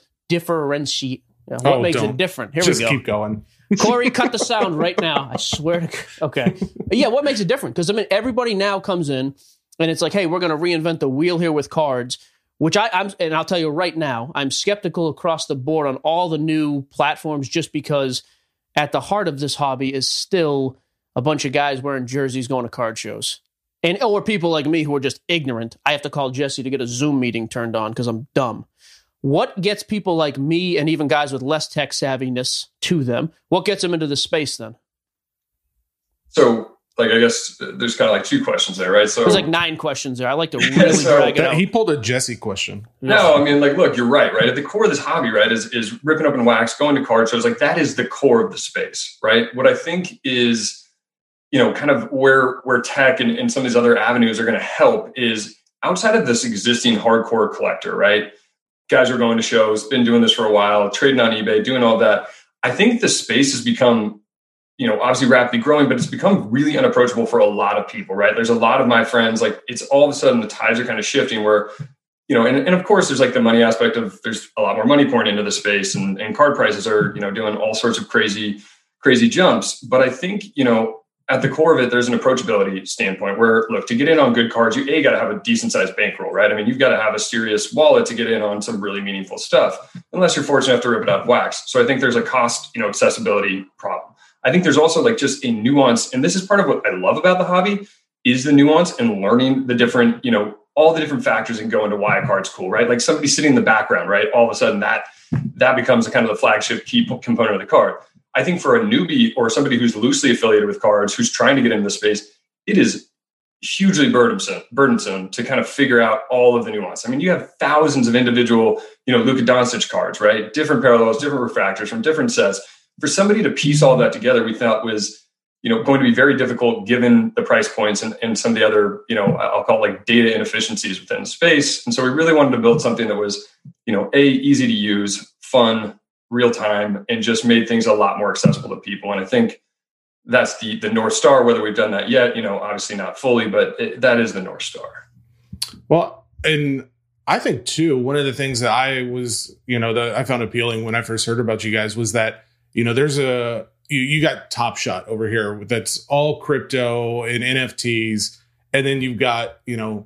what makes it different? Here we go. Just keep going. Corey, cut the sound right now. I swear to God. Okay. Yeah, what makes it different? Because, everybody now comes in and it's like, hey, we're going to reinvent the wheel here with cards, which and I'll tell you right now, I'm skeptical across the board on all the new platforms just because at the heart of this hobby is still a bunch of guys wearing jerseys going to card shows. Or people like me who are just ignorant. I have to call Jesse to get a Zoom meeting turned on because I'm dumb. What gets people like me and even guys with less tech savviness to them? What gets them into the space then? So, I guess there's kind of like 2 questions there, right? So there's like 9 questions there. I like to really drag it out. He pulled a Jesse question. No, I mean, look, you're right? At the core of this hobby, right, is ripping open wax, going to card shows. Like that is the core of the space, right? What I think is, kind of where tech and some of these other avenues are going to help is outside of this existing hardcore collector, right? Guys are going to shows, been doing this for a while, trading on eBay, doing all that. I think the space has become, obviously rapidly growing, but it's become really unapproachable for a lot of people, right? There's a lot of my friends, like it's all of a sudden the tides are kind of shifting where, and of course there's like the money aspect of there's a lot more money pouring into the space and card prices are, doing all sorts of crazy jumps. But I think, at the core of it, there's an approachability standpoint where, look, to get in on good cards, you got to have a decent sized bankroll, right? I mean, you've got to have a serious wallet to get in on some really meaningful stuff, unless you're fortunate enough to rip it out of wax. So I think there's a cost, accessibility problem. I think there's also like just a nuance, and this is part of what I love about the hobby is the nuance and learning the different, all the different factors and going to why a card's cool, right? Like somebody sitting in the background, right? All of a sudden that becomes a kind of the flagship key component of the card. I think for a newbie or somebody who's loosely affiliated with cards, who's trying to get into the space, it is hugely burdensome to kind of figure out all of the nuance. I mean, you have thousands of individual, Luka Doncic cards, right? Different parallels, different refractors from different sets. For somebody to piece all that together, we thought was, going to be very difficult given the price points and some of the other, I'll call it like data inefficiencies within the space. And so we really wanted to build something that was, easy to use, fun, real time, and just made things a lot more accessible to people. And I think that's the North Star. Whether we've done that yet, obviously not fully, but that is the North Star. Well, and I think too, one of the things that I was, that I found appealing when I first heard about you guys was that, there's you got Top Shot over here that's all crypto and NFTs. And then you've got,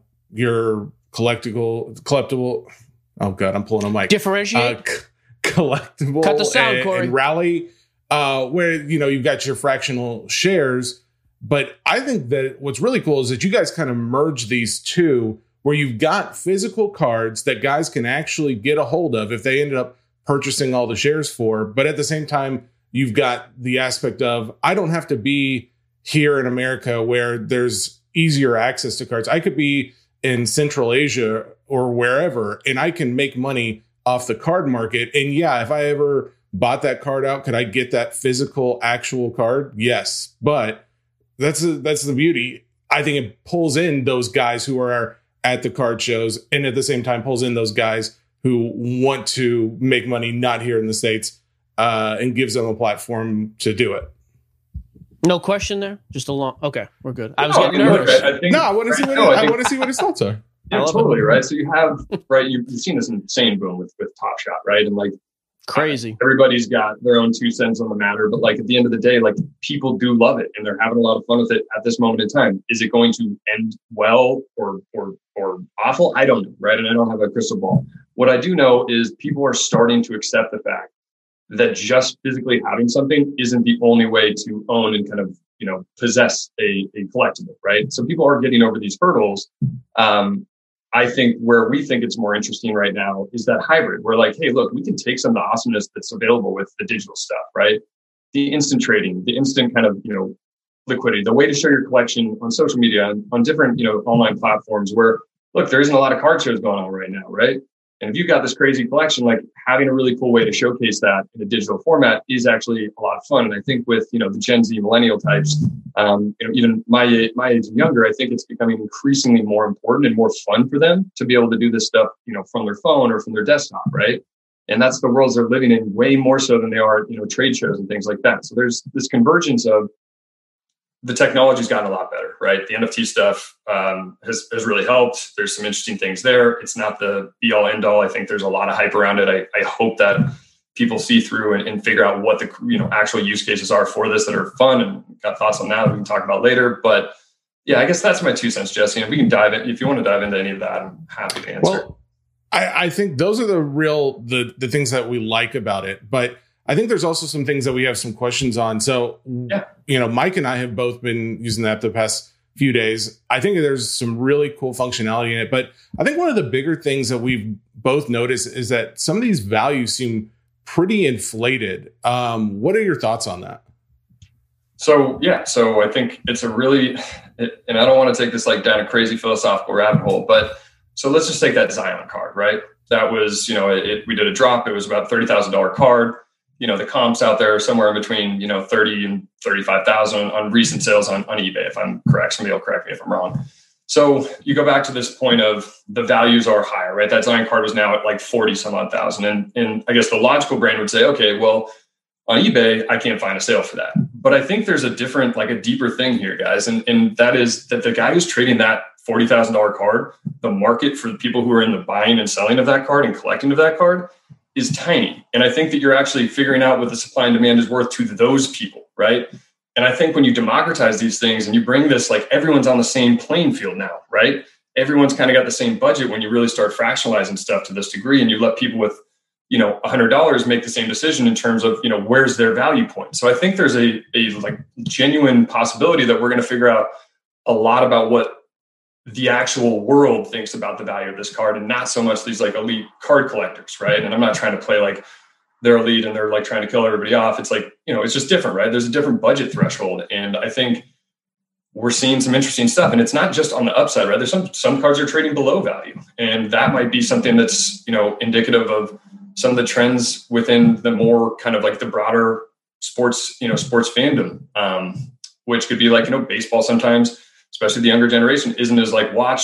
your collectible. Oh God, I'm pulling a mic. Differentiate. Collectible. Cut the sound, Corey. And Rally, where, you've got your fractional shares. But I think that what's really cool is that you guys kind of merge these two where you've got physical cards that guys can actually get a hold of if they ended up purchasing all the shares for. But at the same time, you've got the aspect of, I don't have to be here in America where there's easier access to cards. I could be in Central Asia or wherever, and I can make money off the card market. And yeah, if I ever bought that card out, could I get that physical actual card? Yes. But that's the beauty. I think it pulls in those guys who are at the card shows, and at the same time pulls in those guys who want to make money not here in the States, and gives them a platform to do it. No question there. Just a long. Okay, we're good. I was getting nervous. I want to see what his thoughts are. Yeah, totally. Right. So you have, right. You've seen this insane boom with Top Shot, right? And like crazy. Everybody's got their own 2 cents on the matter, but like at the end of the day, like people do love it and they're having a lot of fun with it at this moment in time. Is it going to end well or awful? I don't know. Right. And I don't have a crystal ball. What I do know is people are starting to accept the fact that just physically having something isn't the only way to own and kind of, possess a collectible, right? So people are getting over these hurdles. I think where we think it's more interesting right now is that hybrid. We're like, hey, look, we can take some of the awesomeness that's available with the digital stuff, right? The instant trading, the instant kind of, liquidity, the way to show your collection on social media, on different, online platforms where, look, there isn't a lot of card shows going on right now, right? And if you've got this crazy collection, like having a really cool way to showcase that in a digital format is actually a lot of fun. And I think with, the Gen Z millennial types, even my age and younger, I think it's becoming increasingly more important and more fun for them to be able to do this stuff, from their phone or from their desktop, right? And that's the worlds they're living in way more so than they are, trade shows and things like that. So there's this convergence of the technology's gotten a lot better, right? The NFT stuff has really helped. There's some interesting things there. It's not the be all end all. I think there's a lot of hype around it. I hope that people see through and figure out what the actual use cases are for this that are fun, and got thoughts on that we can talk about later. But yeah, I guess that's my 2 cents, Jesse. And we can dive in if you want to dive into any of that. I'm happy to answer. Well, I think those are the things that we like about it, but I think there's also some things that we have some questions on. So, Mike and I have both been using that the past few days. I think there's some really cool functionality in it. But I think one of the bigger things that we've both noticed is that some of these values seem pretty inflated. What are your thoughts on that? So I think it's and I don't want to take this like down a crazy philosophical rabbit hole, but so let's just take that Zion card, right? That was, we did a drop. It was about $30,000 card. The comps out there are somewhere in between, 30 and 35,000 on recent sales on eBay, if I'm correct. Somebody will correct me if I'm wrong. So you go back to this point of the values are higher, right? That Zion card was now at like 40 some odd thousand. And I guess the logical brain would say, okay, well, on eBay, I can't find a sale for that. But I think there's a deeper thing here, guys. And that is that the guy who's trading that $40,000 card, the market for the people who are in the buying and selling of that card and collecting of that card is tiny. And I think that you're actually figuring out what the supply and demand is worth to those people, right? And I think when you democratize these things and you bring this, like everyone's on the same playing field now, right? Everyone's kind of got the same budget when you really start fractionalizing stuff to this degree, and you let people with, $100 make the same decision in terms of, where's their value point. So I think there's a like genuine possibility that we're going to figure out a lot about what the actual world thinks about the value of this card, and not so much these like elite card collectors, right? And I'm not trying to play like they're elite and they're like trying to kill everybody off. It's like, it's just different, right? There's a different budget threshold. And I think we're seeing some interesting stuff, and it's not just on the upside, right? There's some cards are trading below value, and that might be something that's, indicative of some of the trends within the more kind of like the broader sports fandom, which could be like, baseball sometimes, especially the younger generation, isn't as like watched.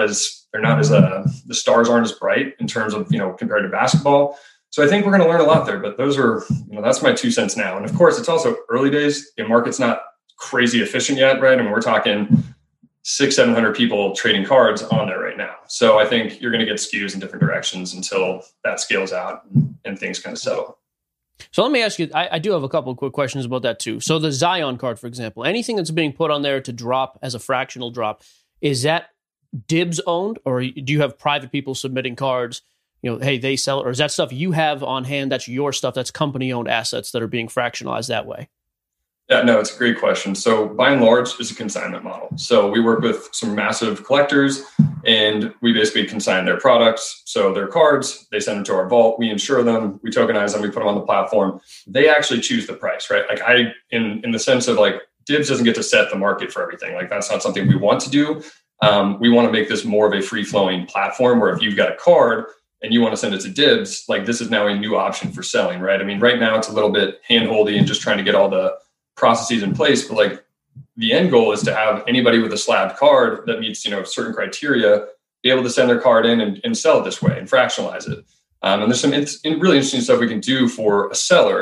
The stars aren't as bright in terms of, compared to basketball. So I think we're going to learn a lot there, but those are, that's my 2 cents now. And of course it's also early days. The market's not crazy efficient yet, right? I mean, we're talking 600-700 people trading cards on there right now. So I think you're going to get skews in different directions until that scales out and things kind of settle. So let me ask you, I do have a couple of quick questions about that too. So the Zion card, for example, anything that's being put on there to drop as a fractional drop, is that Dibs owned, or do you have private people submitting cards? Hey, they sell it, or is that stuff you have on hand? That's your stuff. That's company owned assets that are being fractionalized that way. Yeah, no, it's a great question. So by and large, it's a consignment model. So we work with some massive collectors, and we basically consign their products. So their cards, they send them to our vault. We insure them. We tokenize them. We put them on the platform. They actually choose the price, right? Like in the sense of like Dibs doesn't get to set the market for everything. Like that's not something we want to do. We want to make this more of a free flowing platform where if you've got a card and you want to send it to Dibs, like this is now a new option for selling, right? I mean, right now it's a little bit handholdy and just trying to get all the processes in place, but like the end goal is to have anybody with a slabbed card that meets, certain criteria, be able to send their card in and sell it this way and fractionalize it. And there's some really interesting stuff we can do for a seller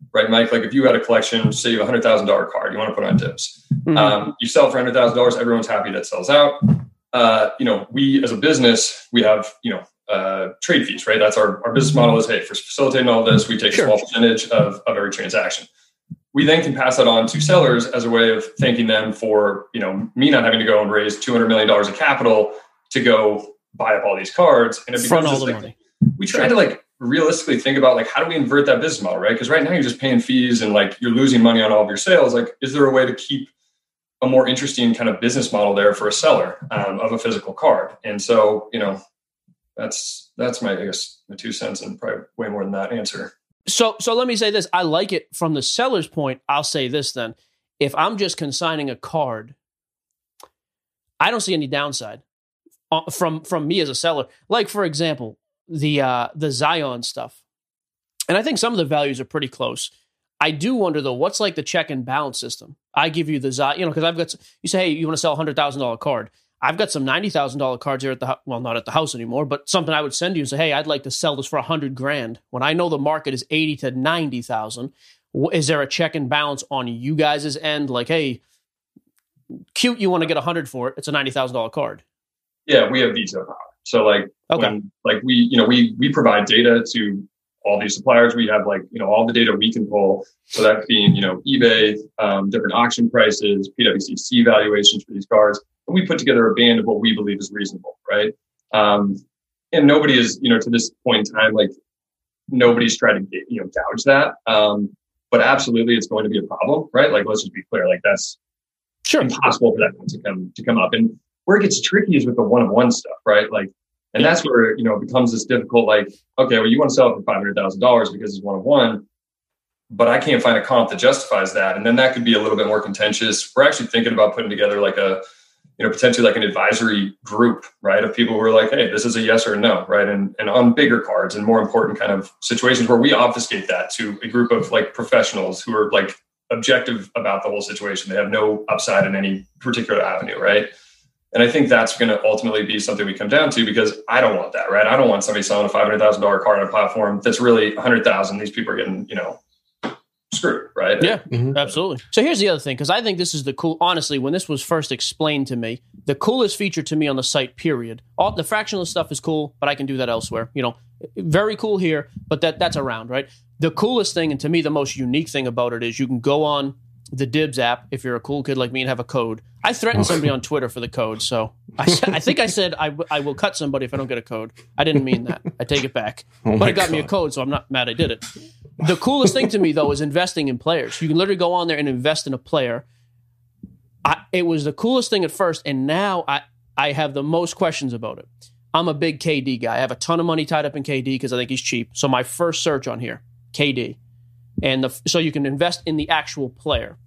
right, Mike? Like if you had a collection, say you have $100,000 card, you want to put on Dibs. You sell for $100,000, everyone's happy that sells out. We as a business, we have, trade fees, right? That's our business model is, hey, for facilitating all this, we take a small percentage of every transaction. We then can pass that on to sellers as a way of thanking them for, me not having to go and raise $200 million of capital to go buy up all these cards. And it becomes all the money. We try to realistically think about how do we invert that business model, right? Because right now you're just paying fees and you're losing money on all of your sales. Is there a way to keep a more interesting kind of business model there for a seller of a physical card? And so, that's my 2 cents, and probably way more than that answer. So let me say this. I like it from the seller's point. I'll say this then. If I'm just consigning a card, I don't see any downside from me as a seller. Like, for example, the Zion stuff. And I think some of the values are pretty close. I do wonder, though, what's the check and balance system? I give you the Zion, because I've got, you say, hey, you want to sell a $100,000 card. I've got some $90,000 cards here at not at the house anymore, but something I would send you and say, hey, I'd like to sell this for $100,000. When I know the market is 80 to 90,000, is there a check and balance on you guys' end? Hey, cute, you want to get 100 for it. It's a $90,000 card. Yeah, we have veto power. So we provide data to all these suppliers. We have all the data we can pull. So that being, eBay, different auction prices, PwC valuations for these cards. And we put together a band of what we believe is reasonable, right? And nobody is, to this point in time, nobody's trying to gouge that. But absolutely, it's going to be a problem, right? Let's just be clear, that's impossible for that to come up. And where it gets tricky is with the one-of-one stuff, right? And that's where, it becomes this difficult, okay, well, you want to sell it for $500,000 because it's one-of-one, but I can't find a comp that justifies that. And then that could be a little bit more contentious. We're actually thinking about putting together potentially an advisory group, right? Of people who are hey, this is a yes or a no, right? And on bigger cards and more important kind of situations where we obfuscate that to a group of professionals who are objective about the whole situation. They have no upside in any particular avenue, right? And I think that's going to ultimately be something we come down to, because I don't want that, right? I don't want somebody selling a $500,000 card on a platform that's really $100,000. These people are getting, screwed, right? Yeah, absolutely. So here's the other thing, because I think this is honestly, when this was first explained to me, the coolest feature to me on the site, period. All the fractional stuff is cool, but I can do that elsewhere. Very cool here, but that's around, right? The coolest thing, and to me, the most unique thing about it is you can go on the Dibs app if you're a cool kid like me and have a code. I threatened somebody on Twitter for the code, so I think I said I will cut somebody if I don't get a code. I didn't mean that. I take it back. But it got me a code, so I'm not mad I did it. The coolest thing to me, though, is investing in players. You can literally go on there and invest in a player. It was the coolest thing at first, and now I have the most questions about it. I'm a big KD guy. I have a ton of money tied up in KD because I think he's cheap. So my first search on here, KD. And so you can invest in the actual player.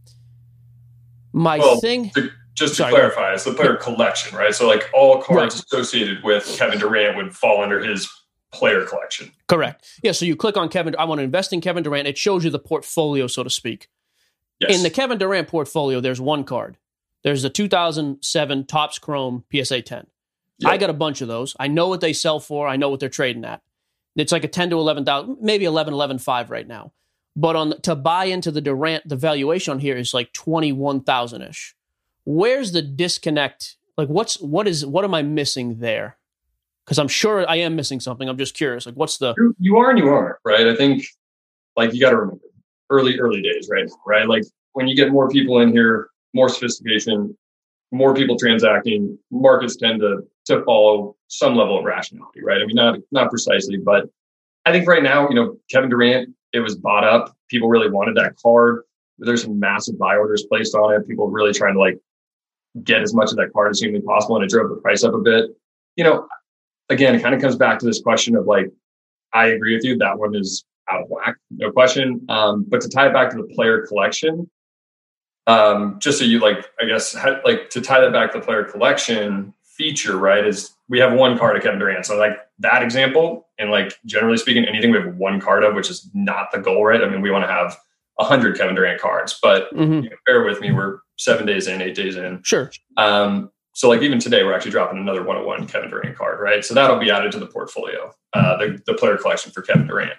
Just to clarify, it's the player collection, right? So all cards associated with Kevin Durant would fall under his player collection. Correct. Yeah, so you click on Kevin. I want to invest in Kevin Durant. It shows you the portfolio, so to speak. Yes. In the Kevin Durant portfolio, there's one card. There's the 2007 Topps Chrome PSA 10. Yep. I got a bunch of those. I know what they sell for. I know what they're trading at. It's a 10 to 11,000, maybe 11.5 right now. But to buy into the Durant, the valuation on here is 21,000-ish. Where's the disconnect? What am I missing there? Because I'm sure I am missing something. I'm just curious. What's the... You are and you aren't, right? I think, you got to remember, early days, right? When you get more people in here, more sophistication, more people transacting, markets tend to follow some level of rationality, right? I mean, not precisely, but I think right now, Kevin Durant, it was bought up. People really wanted that card. There's some massive buy orders placed on it. People really trying to get as much of that card as humanly possible, and it drove the price up a bit. Again, it kind of comes back to this question of I agree with you. That one is out of whack, no question. But to tie it back to the player collection, just so you to tie that back to the player collection feature, right, is we have one card of Kevin Durant. So that example, and generally speaking, anything we have one card of, which is not the goal, right? I mean, we want to have 100 Kevin Durant cards, but bear with me, we're 7 days in, 8 days in. Sure. So even today, we're actually dropping another 101 Kevin Durant card, right? So that'll be added to the portfolio, the player collection for Kevin Durant.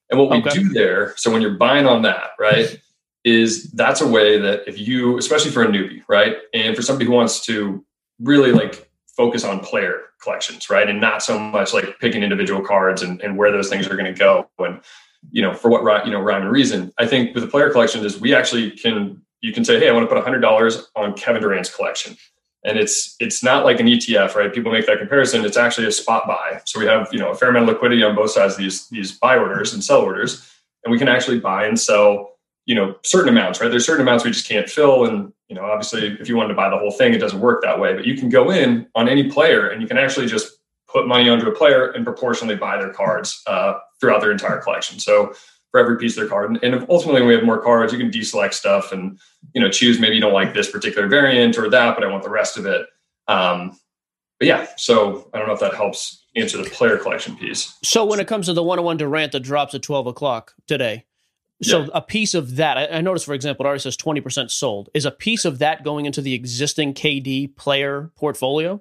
And what we do there, so when you're buying on that, right, is that's a way that if you, especially for a newbie, right, and for somebody who wants to really like focus on player collections, right, and not so much like picking individual cards and where those things are going to go, and for what rhyme and reason. I think with the player collection is we actually you can say, hey, I want to put $100 on Kevin Durant's collection. And it's not like an ETF, right? People make that comparison. It's actually a spot buy. So we have, a fair amount of liquidity on both sides of these buy orders and sell orders. And we can actually buy and sell, certain amounts, right? There's certain amounts we just can't fill. And, obviously if you wanted to buy the whole thing, it doesn't work that way, but you can go in on any player and you can actually just put money onto a player and proportionally buy their cards throughout their entire collection. So for every piece of their card. And ultimately, when we have more cards, you can deselect stuff and, choose maybe you don't like this particular variant or that, but I want the rest of it. But yeah, so I don't know if that helps answer the player collection piece. So when it comes to the 101 Durant that drops at 12 o'clock today, so a piece of that, I noticed, for example, it already says 20% sold. Is a piece of that going into the existing KD player portfolio?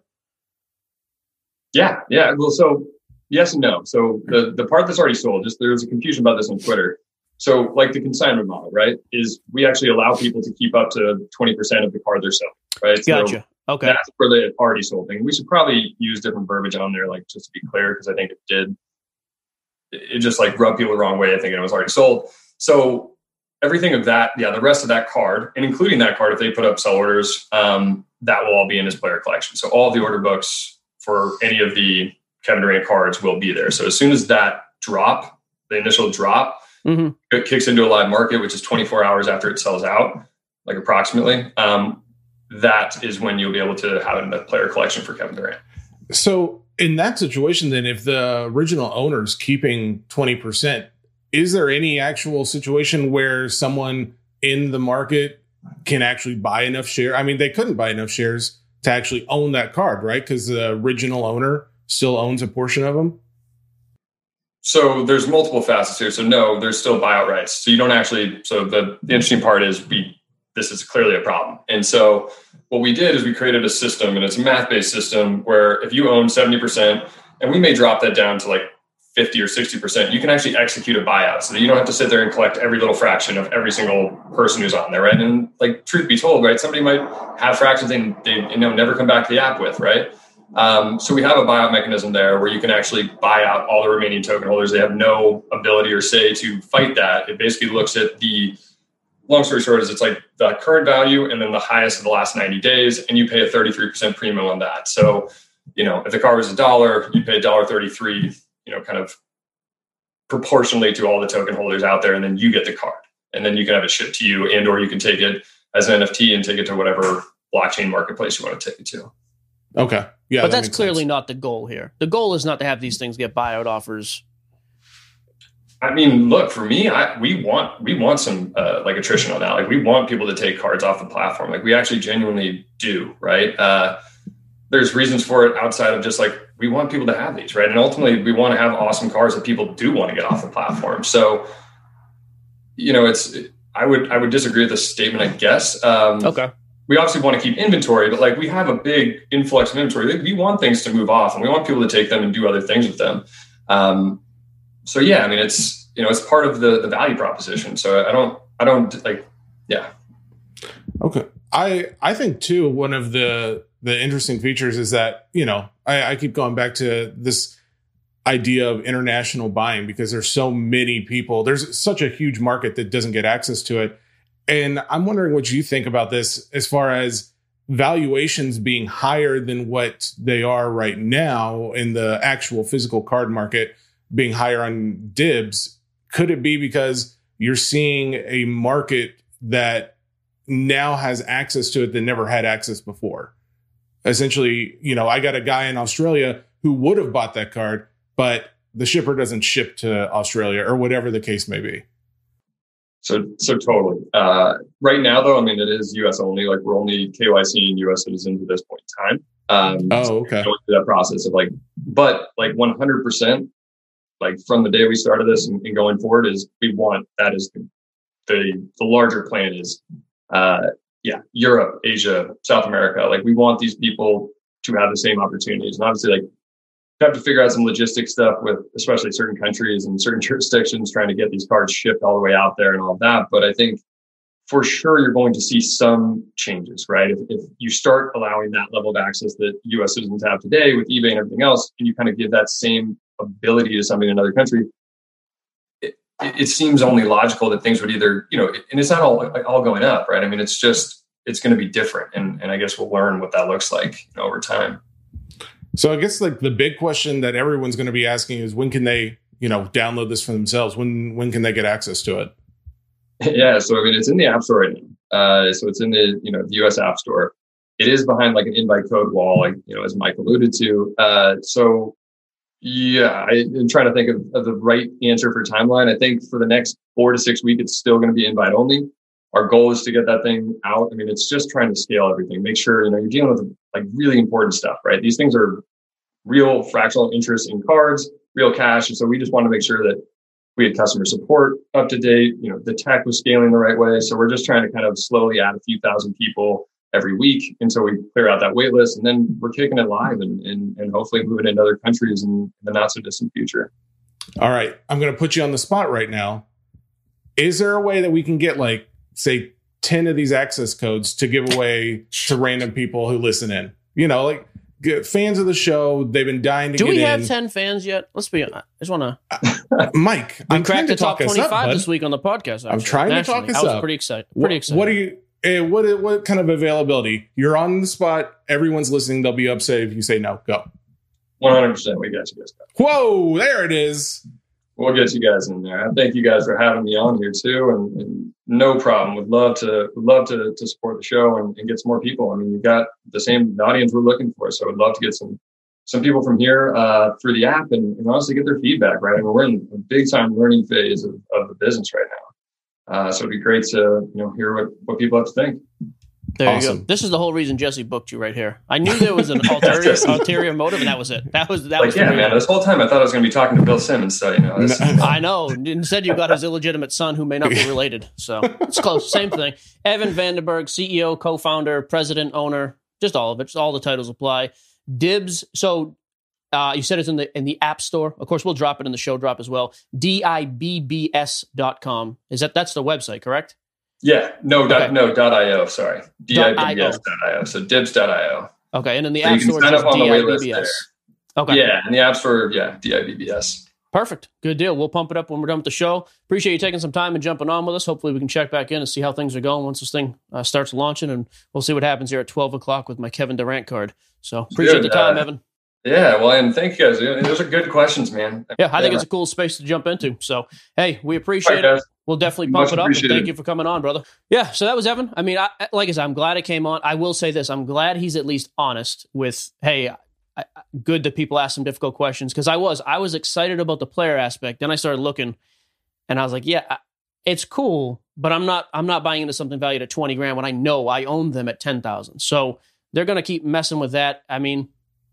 Yeah. Well, so yes and no. So the part that's already sold, there's a confusion about this on Twitter. So like the consignment model, right, is we actually allow people to keep up to 20% of the card they're selling, right? Gotcha. So okay. That's for the already sold thing. We should probably use different verbiage on there, like just to be clear, because I think it just like rubbed people the wrong way. I think it was already sold. So everything of that, the rest of that card, and including that card, if they put up sell orders, that will all be in his player collection. So all the order books for any of the Kevin Durant cards will be there. So as soon as that drop, the initial drop, it kicks into a live market, which is 24 hours after it sells out, like approximately. That is when you'll be able to have it in the player collection for Kevin Durant. So in that situation, then, if the original owner's keeping 20%, is there any actual situation where someone in the market can actually buy enough shares? I mean, they couldn't buy enough shares to actually own that card, right? Because the original owner still owns a portion of them. So there's multiple facets here. So no, there's still buyout rights. So you don't actually, so the interesting part is this is clearly a problem. And so what we did is we created a system, and it's a math-based system where if you own 70%, and we may drop that down to like 50 or 60%, you can actually execute a buyout so that you don't have to sit there and collect every little fraction of every single person who's on there, right? And like, truth be told, right, somebody might have fractions they never come back to the app with, right? So we have a buyout mechanism there where you can actually buy out all the remaining token holders. They have no ability or say to fight that. It basically looks at long story short is it's like the current value and then the highest of the last 90 days, and you pay a 33% premium on that. So, if the card was $1, you pay $1.33, kind of proportionally to all the token holders out there, and then you get the card, and then you can have it shipped to you, and or you can take it as an NFT and take it to whatever blockchain marketplace you want to take it to. Okay. Yeah. But that's clearly not the goal here. The goal is not to have these things get buyout offers. I mean, look, for me, we want some like attrition on that. Like, we want people to take cards off the platform. Like, we actually genuinely do, right? There's reasons for it outside of just like, we want people to have these, right? And ultimately we want to have awesome cards that people do want to get off the platform. So, I would disagree with this statement, I guess. Okay. We obviously want to keep inventory, but like, we have a big influx of inventory. We want things to move off, and we want people to take them and do other things with them. So yeah, I mean, it's part of the value proposition. So I don't like, yeah. Okay. I think too, one of the interesting features is that, I keep going back to this idea of international buying, because there's so many people, there's such a huge market that doesn't get access to it. And I'm wondering what you think about this as far as valuations being higher than what they are right now in the actual physical card market, being higher on Dibs. Could it be because you're seeing a market that now has access to it that never had access before? Essentially, I got a guy in Australia who would have bought that card, but the shipper doesn't ship to Australia, or whatever the case may be. So totally. Right now, though, I mean, it is U.S. only. Like, we're only KYCing U.S. citizens at this point in time. Okay. Going through that process of but 100%, like, from the day we started this and going forward, is we want, that is the larger plan is, Europe, Asia, South America. Like, we want these people to have the same opportunities. And obviously, like, have to figure out some logistics stuff with especially certain countries and certain jurisdictions trying to get these cards shipped all the way out there and all of that. But I think for sure you're going to see some changes, right? If you start allowing that level of access that U.S. citizens have today with eBay and everything else, and you kind of give that same ability to somebody in another country, it seems only logical that things would either, and it's not all going up, right? I mean, it's going to be different. And I guess we'll learn what that looks like over time. So I guess like the big question that everyone's going to be asking is when can they, download this for themselves? When can they get access to it? Yeah. So, I mean, it's in the App Store right now. So it's in the, the US App Store. It is behind like an invite code wall, like, as Mike alluded to. So yeah, I'm trying to think of the right answer for timeline. I think for the next 4 to 6 weeks, it's still going to be invite only. Our goal is to get that thing out. I mean, it's just trying to scale everything, make sure, you're dealing with like really important stuff, right? These things are real fractional interest in cards, real cash. And so we just want to make sure that we had customer support up to date. The tech was scaling the right way. So we're just trying to kind of slowly add a few thousand people every week until we clear out that wait list. And then we're kicking it live and hopefully moving into other countries in the not so distant future. All right. I'm going to put you on the spot right now. Is there a way that we can get like, say 10 of these access codes to give away to random people who listen in, like fans of the show, they've been dying to get in. Do we have 10 fans yet? Let's be honest. I just want to, Mike, I'm cracked the top 25 this week on the podcast. Actually. I'm trying to talk us up. I was pretty excited. What are you, what kind of availability? You're on the spot. Everyone's listening. They'll be upset if you say no. Go. 100%. We got you guys. Whoa, there it is. We'll get you guys in there. I thank you guys for having me on here too, and no problem. Would love to support the show and get some more people. I mean, you've got the same audience we're looking for, so I'd love to get some people from here through the app and honestly get their feedback. Right, I mean, we're in a big time learning phase of the business right now, so it'd be great to hear what people have to think. There you go. This is the whole reason Jesse booked you right here. I knew there was an ulterior motive, and that was it. That was yeah, man. This whole time I thought I was going to be talking to Bill Simmons. So I know. Instead, you got his illegitimate son, who may not be related. So it's close. Same thing. Evan Vandenberg, CEO, co-founder, president, owner, just all of it. Just all the titles apply. Dibs. So you said it's in the App Store. Of course, we'll drop it in the show drop as well. DIBBS.com. That's the website, correct? Yeah, .io, sorry. DIBBS.io, so dibs.io. Okay, and in the so App Store, you can sign up on the wait list there. there. Okay. Yeah, in the App Store, DIBBS. Perfect. Good deal. We'll pump it up when we're done with the show. Appreciate you taking some time and jumping on with us. Hopefully we can check back in and see how things are going once this thing starts launching, and we'll see what happens here at 12 o'clock with my Kevin Durant card. So appreciate the time, Evan. Yeah, well, and thank you guys. Those are good questions, man. Yeah, I think it's a cool space to jump into. So, hey, we appreciate it. We'll definitely pump it up. And thank you for coming on, brother. Yeah, so that was Evan. I mean, like I said, I'm glad it came on. I will say this. I'm glad he's at least honest with, hey, good that people ask some difficult questions, because I was excited about the player aspect. Then I started looking, and I was like, yeah, it's cool, but I'm not buying into something valued at $20,000 when I know I own them at $10,000. So they're going to keep messing with that. I mean,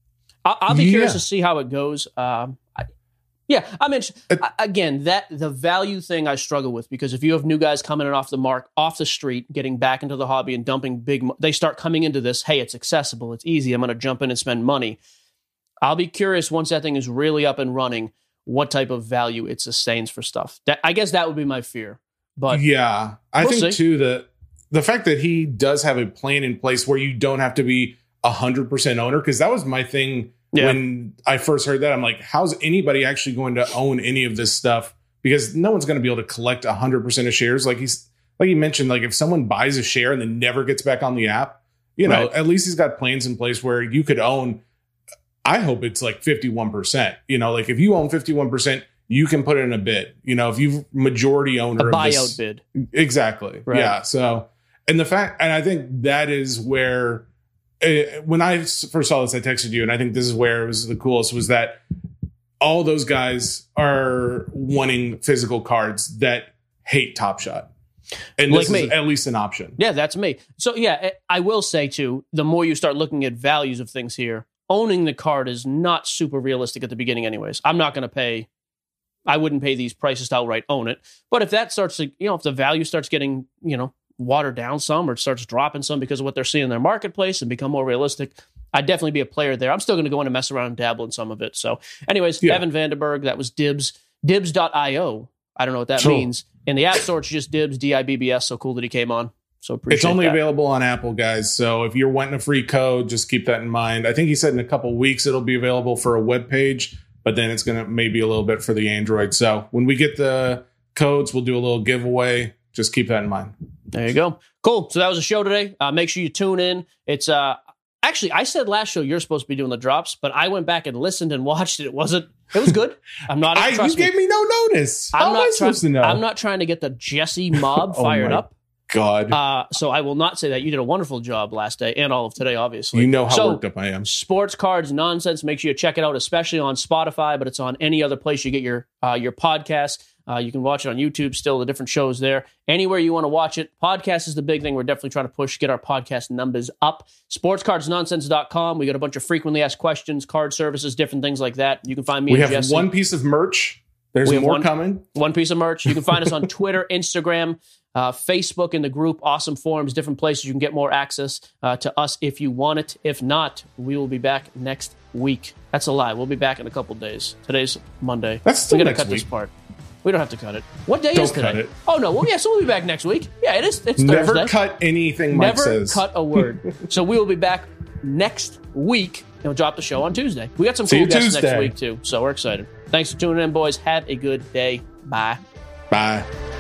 I'll be curious to see how it goes. I'm interested. Again, the value thing I struggle with, because if you have new guys coming in off the street, getting back into the hobby and dumping they start coming into this, hey, it's accessible, it's easy, I'm going to jump in and spend money. I'll be curious once that thing is really up and running, what type of value it sustains for stuff. I guess that would be my fear. But yeah, I think too, the fact that he does have a plan in place where you don't have to be 100% owner, because that was my thing. Yeah. When I first heard that, I'm like, how's anybody actually going to own any of this stuff? Because no one's going to be able to collect 100% of shares. Like he mentioned, like if someone buys a share and then never gets back on the app, at least he's got plans in place where you could own, I hope it's like 51%, like if you own 51%, you can put in a bid, if you majority owner, a buyout bid. Exactly. Right. Yeah. So, and I think that is where, when I first saw this, I texted you, and I think this is where it was the coolest, was that all those guys are wanting physical cards that hate Top Shot. And this is at least an option. Yeah, that's me. So, yeah, I will say, too, the more you start looking at values of things here, owning the card is not super realistic at the beginning anyways. I wouldn't pay these prices to outright own it. But if that starts to, if the value starts getting, watered down some, or it starts dropping some because of what they're seeing in their marketplace and become more realistic, I'd definitely be a player there. I'm still going to go in and mess around and dabble in some of it. So anyways, Evan Vandenberg, that was Dibs, Dibs.io. I don't know what that means. In the App Store, it's just Dibs, DIBBS. So cool that he came on. So appreciate It's only that. available on Apple, guys. So if you're wanting a free code, just keep that in mind. I think he said in a couple weeks it'll be available for a web page, but then it's going to maybe a little bit for the Android. So when we get the codes, we'll do a little giveaway. Just keep that in mind. There you go. Cool. So that was a show today. Make sure you tune in. It's actually, I said last show you're supposed to be doing the drops, but I went back and listened and watched it. It was good. I'm not. You gave me no notice. How am I supposed to know? I'm not trying to get the Jesse mob fired up. God. So I will not say that. You did a wonderful job last day and all of today, obviously. You know how worked up I am. Sports Cards Nonsense. Make sure you check it out, especially on Spotify, but it's on any other place you get your podcast. You can watch it on YouTube still, the different shows there. Anywhere you want to watch it. Podcast is the big thing. We're definitely trying to get our podcast numbers up. SportsCardsNonsense.com. We got a bunch of frequently asked questions, card services, different things like that. You can find me and Jesse. We have one piece of merch. There's more coming. One piece of merch. You can find us on Twitter, Instagram, Facebook in the group, Awesome Forums, different places you can get more access to us if you want it. If not, we will be back next week. That's a lie. We'll be back in a couple days. Today's Monday. That's still We're going next to cut week. this part. We don't have to cut it. What day Don't is today? cut it. Oh, no. Well, yeah, so we'll be back next week. Yeah, it is. It's Never Thursday. cut anything Mike Never says. cut a word. So we will be back next week. And we'll drop the show on Tuesday. We got some See cool you guests Tuesday. next week, too. So we're excited. Thanks for tuning in, boys. Have a good day. Bye. Bye.